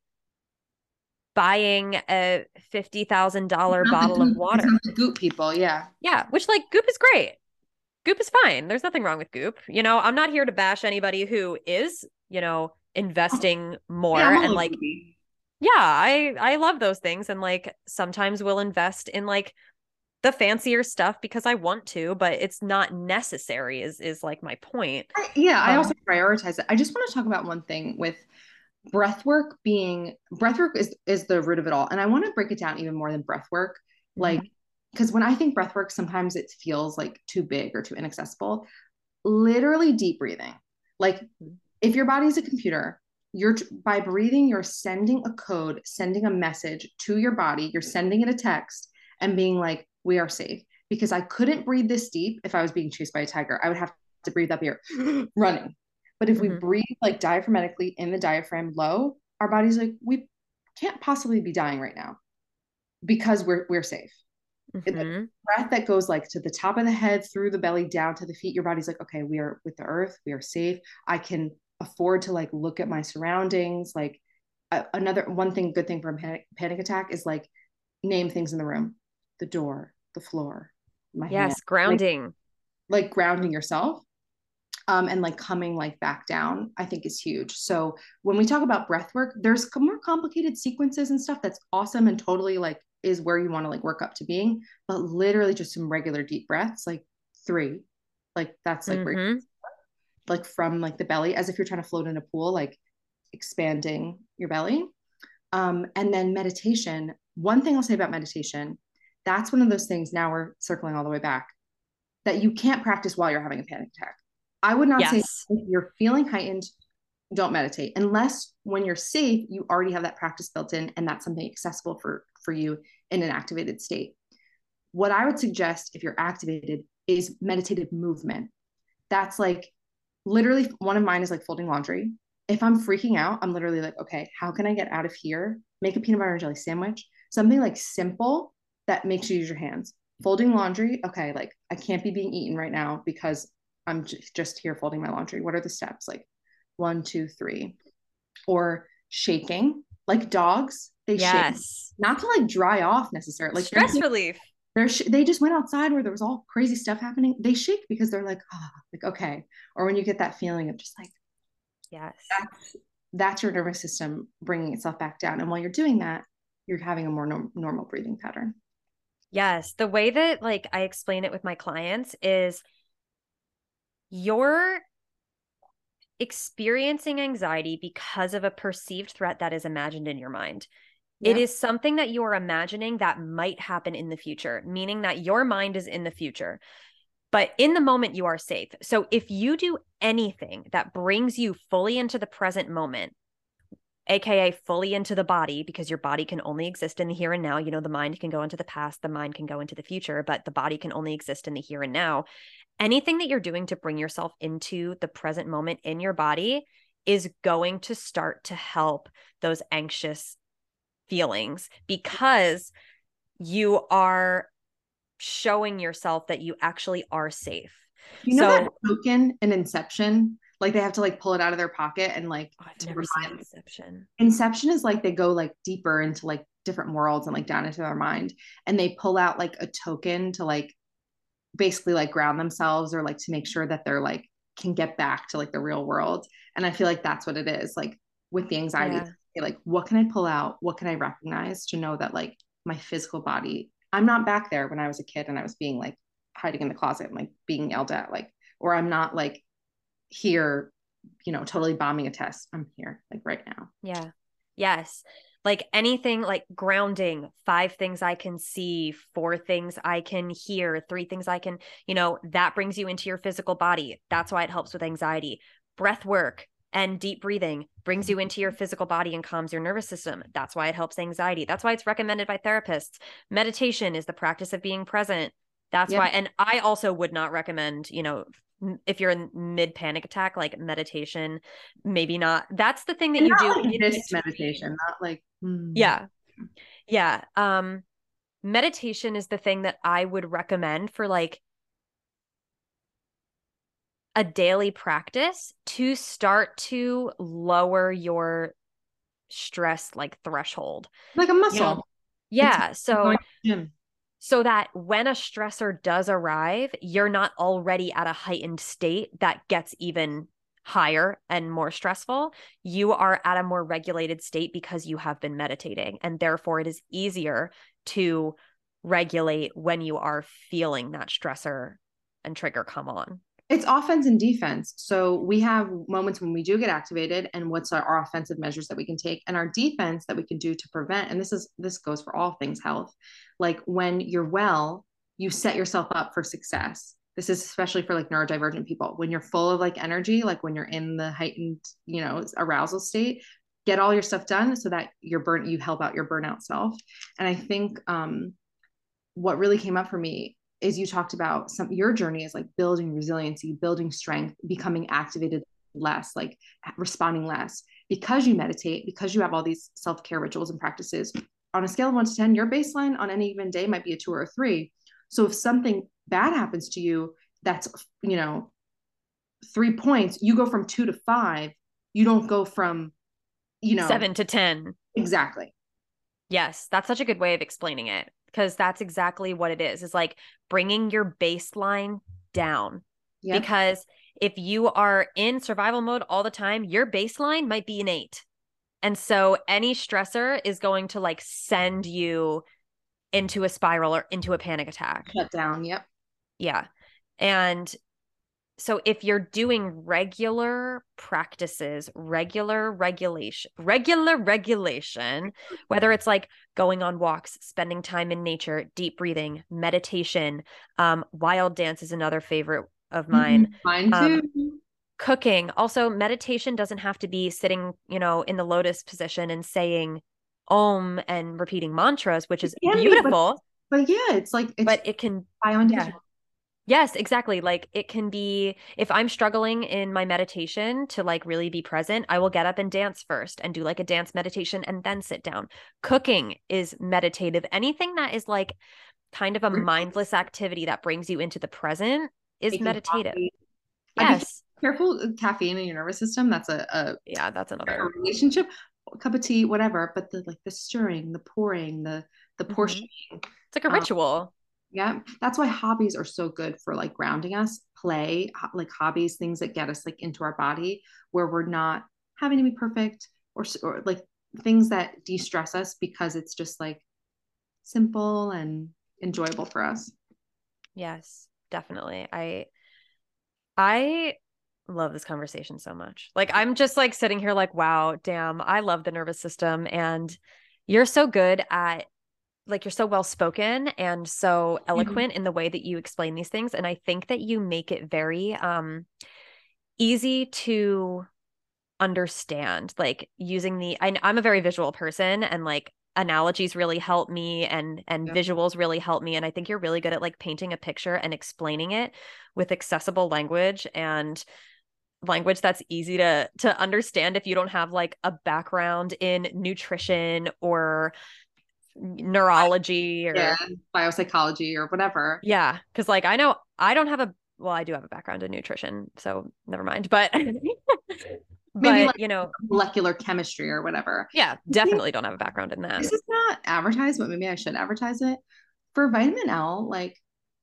buying a fifty thousand It's dollars not the bottle of goop, it's water. not the goop people. Yeah. Yeah, which like Goop is great. Goop is fine. There's nothing wrong with Goop. You know, I'm not here to bash anybody who is, you know, investing Yeah, more I'm a and little like, goopy. yeah, I I love those things, and like sometimes we'll invest in like the fancier stuff because I want to, but it's not necessary is is like my point. I, yeah, I also Um, prioritize it. I just want to talk about one thing with breath work being breath work is is the root of it all. And I want to break it down even more than breath work. Like, mhm. because when I think breath work, sometimes it feels like too big or too inaccessible. Literally deep breathing. Like if your body's a computer, you're by breathing, you're sending a code, sending a message to your body, you're sending it a text and being like, we are safe. Because I couldn't breathe this deep if I was being chased by a tiger. I would have to breathe up here, running. But if we Mhm. breathe like diaphragmatically in the diaphragm low, our body's like, we can't possibly be dying right now because we're we're safe. The Mhm. breath that goes like to the top of the head, through the belly, down to the feet, your body's like, okay, we are with the earth, we are safe. I can afford to like look at my surroundings. Like uh, another one thing, good thing for a panic, panic attack is like name things in the room, the door, the floor, my hand, Yes, like grounding. like grounding yourself. Um, and like coming like back down, I think is huge. So when we talk about breath work, there's more complicated sequences and stuff that's awesome and totally like is where you want to like work up to being, but literally just some regular deep breaths, like three, Like that's like where, Mm-hmm. like from like the belly, as if you're trying to float in a pool, like expanding your belly. Um, and then meditation. One thing I'll say about meditation, that's one of those things. Now we're circling all the way back, that you can't practice while you're having a panic attack. I would not say Yes. if you're feeling heightened, don't meditate unless when you're safe, you already have that practice built in and that's something accessible for for you in an activated state. What I would suggest if you're activated is meditative movement. That's like literally one of mine is like folding laundry. If I'm freaking out, I'm literally like, okay, how can I get out of here? Make a peanut butter and jelly sandwich, something like simple that makes you use your hands. Folding laundry, okay, like I can't be being eaten right now because I'm just here folding my laundry. What are the steps? Like one, two, three. Or shaking, like dogs, they shake, Yes. not to like dry off necessarily. Like Stress relief. they're sh- they just went outside where there was all crazy stuff happening. They shake because they're like, oh, like okay. Or when you get that feeling of just like Yes. that's that's your nervous system bringing itself back down. And while you're doing that, you're having a more no- normal breathing pattern. Yes. The way that like I explain it with my clients is you're experiencing anxiety because of a perceived threat that is imagined in your mind. It Yep. is something that you are imagining that might happen in the future, meaning that your mind is in the future. But in the moment, you are safe. So if you do anything that brings you fully into the present moment, A K A fully into the body, because your body can only exist in the here and now. You know, the mind can go into the past, the mind can go into the future, but the body can only exist in the here and now. Anything that you're doing to bring yourself into the present moment in your body is going to start to help those anxious feelings because you are showing yourself that you actually are safe. You know that So, token in Inception, like they have to like pull it out of their pocket and like oh, I've to never seen remind. Inception. Inception is like they go like deeper into like different worlds and like down into their mind, and they pull out like a token to like basically like ground themselves or like to make sure that they're like can get back to like the real world. And I feel like that's what it is, like with the anxiety, Yeah. like what can I pull out, what can I recognize to know that like my physical body, I'm not back there when I was a kid and I was being like hiding in the closet and like being yelled at, like, or I'm not like here, you know, totally bombing a test. I'm here like right now. Yeah. Yes. Like anything like grounding, five things I can see, four things I can hear, three things I can, you know, that brings you into your physical body. That's why it helps with anxiety. Breath work and deep breathing brings you into your physical body and calms your nervous system. That's why it helps anxiety. That's why it's recommended by therapists. Meditation is the practice of being present. That's Yep. why, and I also would not recommend, you know, if you're in mid panic attack, like meditation, maybe not. That's the thing that And you not do like in this between. meditation, not like hmm. Yeah. Yeah. Um, meditation is the thing that I would recommend for like a daily practice to start to lower your stress like threshold. Like a You know, muscle. It's yeah. like going So to the gym. so that when a stressor does arrive, you're not already at a heightened state that gets even higher and more stressful. You are at a more regulated state because you have been meditating. And therefore, it is easier to regulate when you are feeling that stressor and trigger come on. It's offense and defense. So we have moments when we do get activated, and what's our, our offensive measures that we can take, and our defense that we can do to prevent. And this is this goes for all things health. Like when you're well, you set yourself up for success. This is especially for like neurodivergent people. When you're full of like energy, like when you're in the heightened, you know, arousal state, get all your stuff done so that your burn you help out your burnout self. And I think um, what really came up for me is you talked about some your journey is like building resiliency, building strength, becoming activated less, like responding less because you meditate, because you have all these self-care rituals and practices. On a scale of one to ten, your baseline on any given day might be a two or a three. So if something bad happens to you, that's, you know, three points, you go from two to five. You don't go from, you know, Seven to ten. exactly. Yes, that's such a good way of explaining it because that's exactly what it is. It's like bringing your baseline down. Yep. Because if you are in survival mode all the time, your baseline might be an eight. And so any stressor is going to like send you into a spiral or into a panic attack. Shut down. Yep. Yeah. And so if you're doing regular practices, regular regulation, regular regulation, whether it's like going on walks, spending time in nature, deep breathing, meditation, um, wild dance is another favorite of mine. Mhm. Mine Um, too. cooking. Also, meditation doesn't have to be sitting, you know, in the lotus position and saying om and repeating mantras, which It is can be, but beautiful, but yeah, it's like it's but it can, yeah. bioindicative. Yes, exactly. Like it can be, if I'm struggling in my meditation to like really be present, I will get up and dance first and do like a dance meditation and then sit down. Cooking is meditative. Anything that is like kind of a mindless activity that brings you into the present is Making meditative. coffee. I'd be Yes. careful with caffeine in your nervous system. That's a, a, Yeah, that's a another. relationship, a cup of tea, whatever. But the like the stirring, the pouring, the the Mhm. portioning. It's like a Um, ritual. yeah, that's why hobbies are so good for like grounding us. Play, ho- like hobbies, things that get us like into our body, where we're not having to be perfect, or or like things that de-stress us because it's just like simple and enjoyable for us. Yes, definitely. I I love this conversation so much. Like I'm just like sitting here like, wow, damn, I love the nervous system and you're so good at like you're so well spoken and so Mhm. eloquent in the way that you explain these things and I think that you make it very um easy to understand like using the I, I'm a very visual person and like analogies really help me and and Yeah. visuals really help me and I think you're really good at like painting a picture and explaining it with accessible language and language that's easy to to understand if you don't have like a background in nutrition or neurology Yeah, or biopsychology or whatever. yeah, because like I know I don't have a well, I do have a background in nutrition, so never mind. But Maybe like but you know, molecular chemistry or whatever. yeah, I think definitely don't have a background in that. this is not advertised, but maybe I should advertise it. For vitamin L, like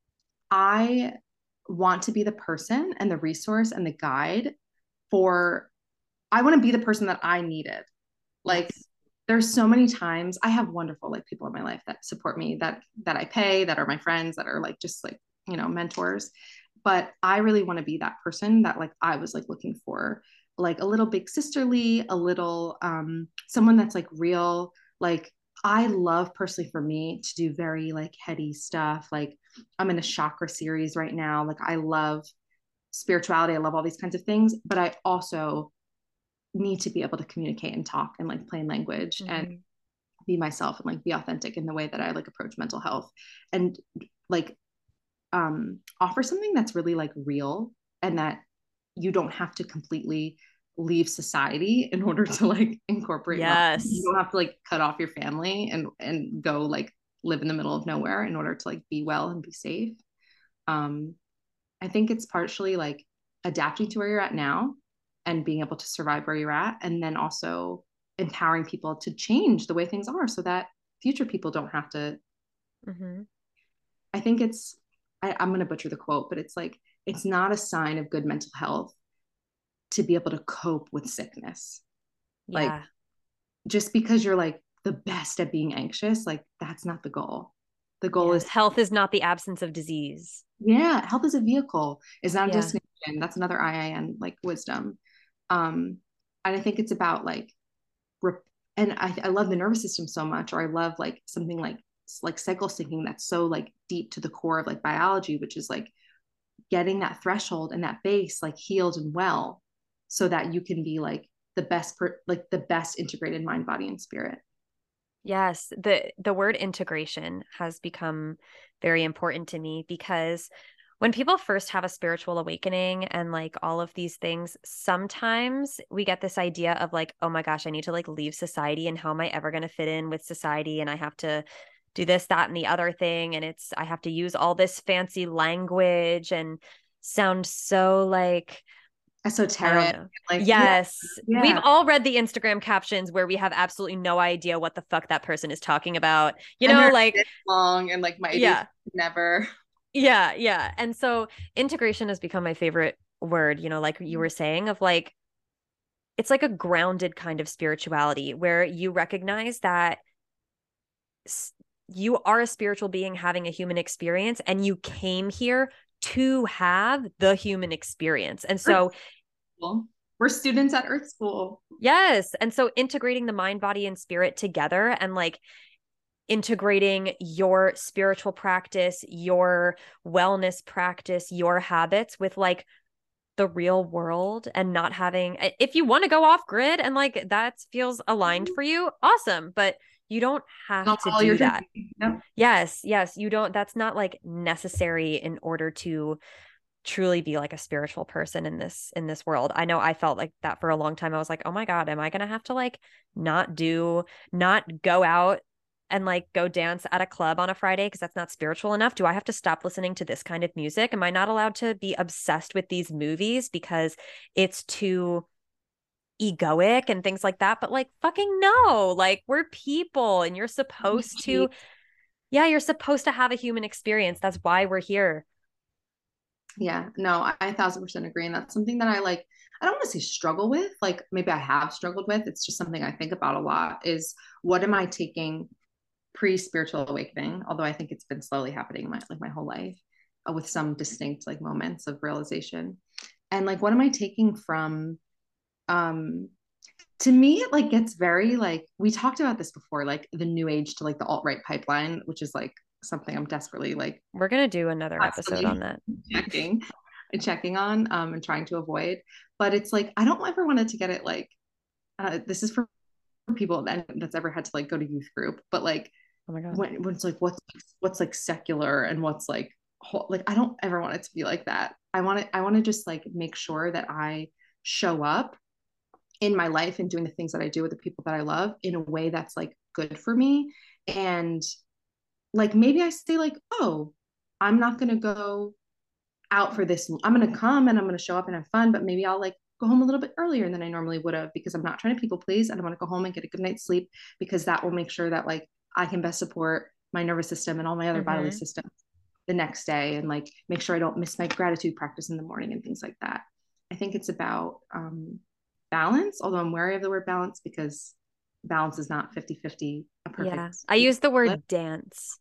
I want to be the person and the resource and the guide for, I want to be the person that I needed. Like Yes. there's so many times I have wonderful like people in my life that support me, that that I pay, that are my friends, that are like just like, you know, mentors. But I really want to be that person that like I was like looking for, like a little big sisterly, a little um someone that's like real. Like I love personally for me to do very like heady stuff. Like I'm in a chakra series right now. Like I love spirituality. I love all these kinds of things, but I also need to be able to communicate and talk in like plain language and Mm-hmm. be myself and like be authentic in the way that I like approach mental health and like um offer something that's really like real and that you don't have to completely leave society in order to like incorporate well. You Yes. don't have to like cut off your family and and go like live in the middle of nowhere in order to like be well and be safe. Um I think it's partially like adapting to where you're at now and being able to survive where you're at, and then also empowering people to change the way things are so that future people don't have to. Mm-hmm. I think it's, I, I'm going to butcher the quote, but it's like, it's not a sign of good mental health to be able to cope with sickness. Like, Yeah. just because you're like the best at being anxious, like, that's not the goal. The goal Yes. is, Health is not the absence of disease. yeah, health is a vehicle, is not a Yeah. destination. That's another I I N like wisdom. Um, and I think it's about like, and I, I love the nervous system so much, or I love like something like like cycle syncing that's so like deep to the core of like biology, which is like getting that threshold and that base like healed and well, so that you can be like the best per, like the best integrated mind, body, and spirit. Yes. The the word integration has become very important to me because when people first have a spiritual awakening and like all of these things, sometimes we get this idea of like, oh my gosh, I need to like leave society and how am I ever going to fit in with society? And I have to do this, that, and the other thing. And it's, I have to use all this fancy language and sound so like, I don't Esoteric, know. like yeah, Yes. We've yeah. all read the Instagram captions where we have absolutely no idea what the fuck that person is talking about. You And know, they're like, this long and like my A D H D yeah. never. Yeah, yeah. And so integration has become my favorite word, you know, like you were saying, of like, it's like a grounded kind of spirituality where you recognize that you are a spiritual being having a human experience and you came here to have the human experience. And so we're students at Earth School. Yes. And so integrating the mind, body, and spirit together, and like integrating your spiritual practice, your wellness practice, your habits with like the real world, and not having, if you want to go off grid and like that feels aligned for you, awesome. But you don't have not to do that. No. Yes. Yes. You don't, that's not like necessary in order to truly be like a spiritual person in this in this world. I know I felt like that for a long time. I was like, oh my God, am I gonna have to like not do not go out and like go dance at a club on a Friday because that's not spiritual enough? Do I have to stop listening to this kind of music? Am I not allowed to be obsessed with these movies because it's too egoic and things like that? But like, fucking no, like we're people and you're supposed to, yeah, you're supposed to have a human experience. That's why we're here. Yeah, no, I a thousand percent agree. And that's something that I like, I don't want to say struggle with, like maybe I have struggled with. It's just something I think about a lot is what am I taking pre-spiritual awakening? Although I think it's been slowly happening my like my whole life uh, with some distinct like moments of realization. And like, what am I taking from, um, to me, it like gets very like, we talked about this before, like the new age to like the alt-right pipeline, which is like something I'm desperately like we're gonna do another episode on that checking and checking on um and trying to avoid. But it's like I don't ever want it to get it like uh, this is for people that, that's ever had to like go to youth group, but like oh my God, when, when it's like what's what's like secular and what's like whole, like I don't ever want it to be like that. I want to I want to just like make sure that I show up in my life and doing the things that I do with the people that I love in a way that's like good for me. And like maybe I say like, oh, I'm not gonna go out for this. I'm gonna come and I'm gonna show up and have fun, but maybe I'll like go home a little bit earlier than I normally would have because I'm not trying to people please. And I want to go home and get a good night's sleep because that will make sure that like I can best support my nervous system and all my other mm-hmm. bodily systems the next day, and like make sure I don't miss my gratitude practice in the morning and things like that. I think it's about um, balance, although I'm wary of the word balance because balance is not fifty-fifty a perfect. Yeah, I use the word flip. Dance.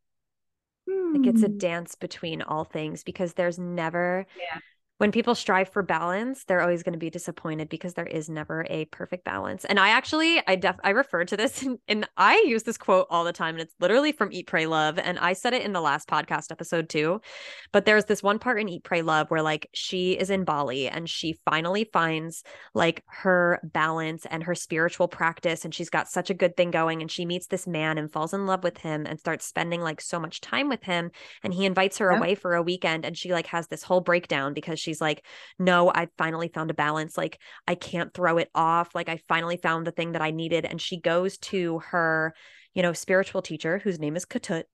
Like it's a dance between all things because there's never, yeah. When people strive for balance, they're always going to be disappointed because there is never a perfect balance. And I actually, I def, I refer to this in, and I use this quote all the time, and it's literally from Eat, Pray, Love. And I said it in the last podcast episode too, but there's this one part in Eat, Pray, Love where like she is in Bali and she finally finds like her balance and her spiritual practice. And she's got such a good thing going, and she meets this man and falls in love with him and starts spending like so much time with him. And he invites her yep. away for a weekend, and she like has this whole breakdown because she's like, no, I finally found a balance. Like I can't throw it off. Like I finally found the thing that I needed. And she goes to her, you know, spiritual teacher whose name is Ketut.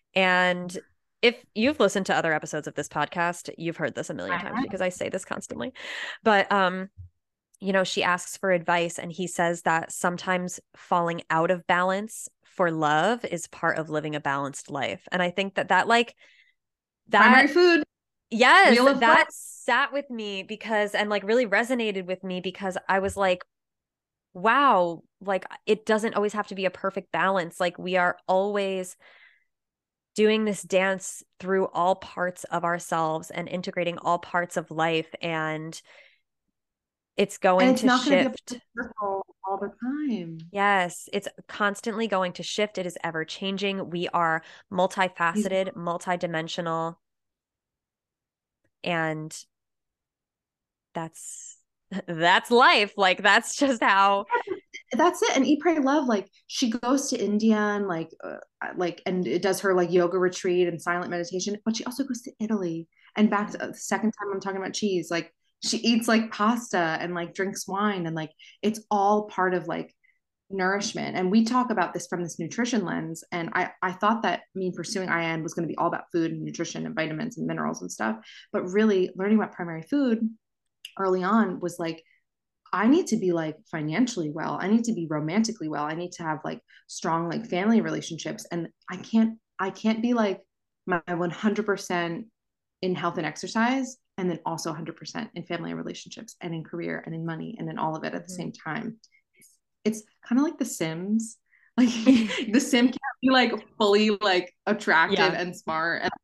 And if you've listened to other episodes of this podcast, you've heard this a million times because I say this constantly. But, um, you know, she asks for advice, and he says that sometimes falling out of balance for love is part of living a balanced life. And I think that that like that primary food. Yes, that sat with me because, and like really resonated with me because I was like, wow, like it doesn't always have to be a perfect balance. Like we are always doing this dance through all parts of ourselves and integrating all parts of life. And it's going and it's to not shift all the time. Yes, it's constantly going to shift. It is ever changing. We are multifaceted, multidimensional. And that's that's life. Like that's just how that's it. And Eat, Pray, Love, like she goes to India and like uh, like and it does her like yoga retreat and silent meditation, but she also goes to Italy and back to uh, the second time I'm talking about cheese, like she eats like pasta and like drinks wine, and like it's all part of like nourishment. And we talk about this from this nutrition lens, and I I thought that me pursuing I N was going to be all about food and nutrition and vitamins and minerals and stuff, but really learning about primary food early on was like I need to be like financially well, I need to be romantically well, I need to have like strong like family relationships, and I can't I can't be like my one hundred percent in health and exercise and then also one hundred percent in family and relationships and in career and in money and in all of it at the mm-hmm. same time. It's kind of like The Sims. Like the Sim can't be like fully like attractive yeah. and smart and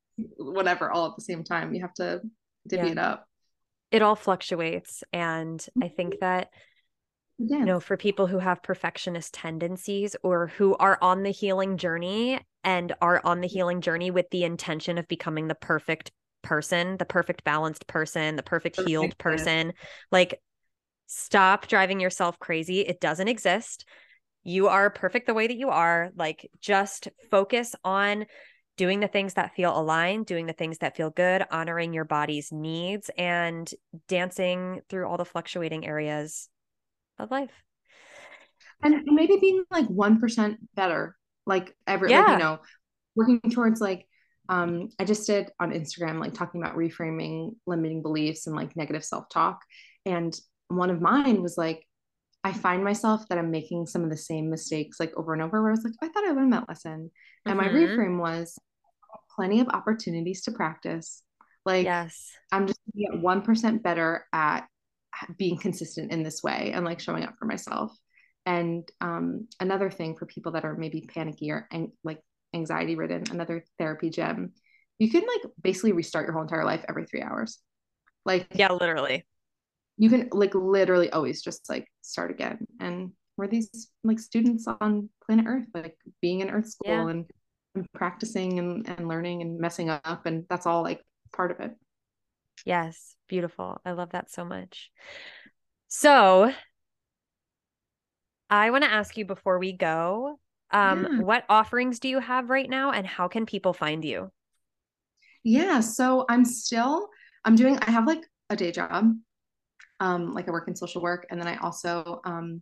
whatever all at the same time. You have to divvy Yeah. it up. It all fluctuates. And I think that, you know, Dance. for people who have perfectionist tendencies or who are on the healing journey and are on the healing journey with the intention of becoming the perfect person, the perfect balanced person, the perfect healed person, like, stop driving yourself crazy. It doesn't exist. You are perfect the way that you are. Like, just focus on doing the things that feel aligned, doing the things that feel good, honoring your body's needs, and dancing through all the fluctuating areas of life. And maybe being like one percent better, like every, like, you Yeah. know, working towards like, um, I just did on Instagram, like talking about reframing limiting beliefs and like negative self-talk. And one of mine was like, I find myself that I'm making some of the same mistakes like over and over, where I was like, I thought I learned that lesson. And my Mm-hmm. reframe was plenty of opportunities to practice. Like, Yes. I'm just gonna get one percent better at being consistent in this way and like showing up for myself. And um, another thing for people that are maybe panicky or an- like anxiety ridden, another therapy gem, you can like basically restart your whole entire life every three hours. Like, Yeah, literally. you can like literally always just like start again. And we're these like students on planet Earth, like being in Earth Yeah. school and, and practicing and, and learning and messing up. And that's all like part of it. Yes. Beautiful. I love that so much. So I want to ask you before we go, um, Yeah. what offerings do you have right now and how can people find you? Yeah. So I'm still, I'm doing, I have like a day job. Um, like I work in social work. And then I also um,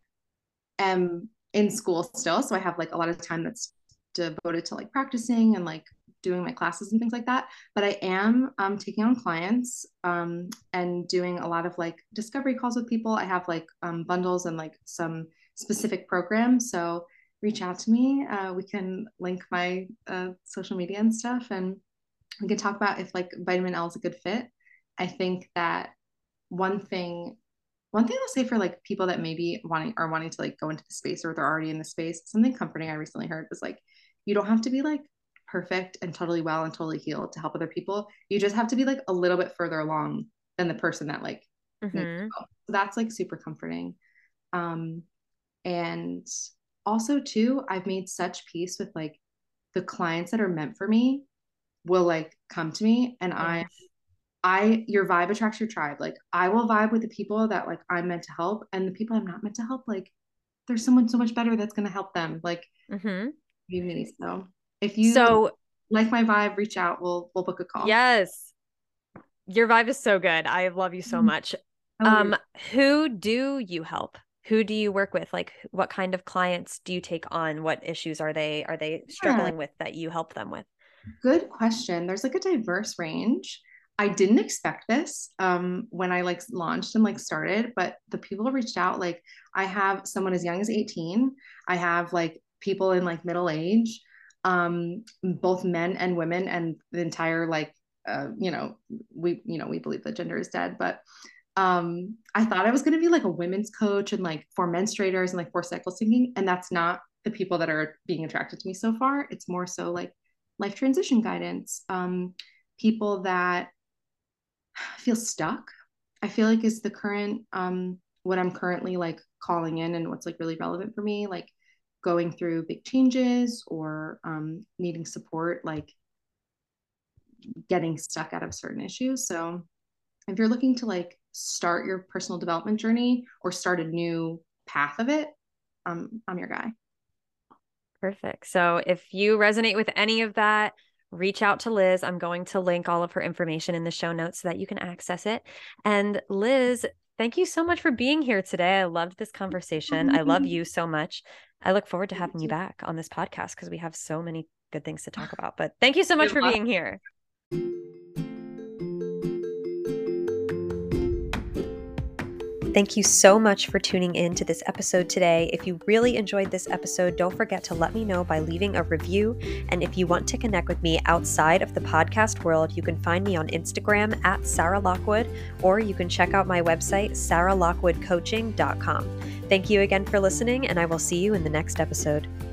am in school still. So I have like a lot of time that's devoted to like practicing and like doing my classes and things like that. But I am um, taking on clients um, and doing a lot of like discovery calls with people. I have like um, bundles and like some specific programs. So reach out to me. Uh, we can link my uh, social media and stuff, and we can talk about if like vitamin L is a good fit. I think that one thing one thing I'll say for like people that maybe wanting are wanting to like go into the space or they're already in the space, something comforting I recently heard was like, you don't have to be like perfect and totally well and totally healed to help other people. You just have to be like a little bit further along than the person that like needs Mm-hmm. help. So that's like super comforting. Um, and also too, I've made such peace with like the clients that are meant for me will like come to me, and I Yes. I your vibe attracts your tribe. Like I will vibe with the people that like I'm meant to help, and the people I'm not meant to help, like there's someone so much better that's gonna help them. Like Mm-hmm. me. So if you So, like my vibe, reach out. We'll we'll book a call. yes, your vibe is so good. I love you so much. I love you. Um, who do you help? Who do you work with? Like, what kind of clients do you take on? What issues are they are they Yeah, struggling with that you help them with? good question. There's like a diverse range. I didn't expect this um, when I like launched and like started, but the people who reached out, like I have someone as young as eighteen. I have like people in like middle age, um, both men and women, and the entire like, uh, you know, we you know we believe that gender is dead, but um, I thought I was going to be like a women's coach and like for menstruators and like for cycle syncing, and that's not the people that are being attracted to me so far. It's more so like life transition guidance, um, people that feel stuck. I feel like is the current um, what I'm currently like calling in and what's like really relevant for me, like going through big changes or um, needing support, like getting stuck out of certain issues. So if you're looking to like start your personal development journey or start a new path of it, um, I'm your guy. Perfect. So if you resonate with any of that, reach out to Liz. I'm going to link all of her information in the show notes so that you can access it. And Liz, thank you so much for being here today. I loved this conversation. I love you so much. I look forward to having you back on this podcast because we have so many good things to talk about. But thank you so much for being here. Thank you so much for tuning in to this episode today. If you really enjoyed this episode, don't forget to let me know by leaving a review. And if you want to connect with me outside of the podcast world, you can find me on Instagram at Sarah Lockwood, or you can check out my website, sarah lockwood coaching dot com. Thank you again for listening, and I will see you in the next episode.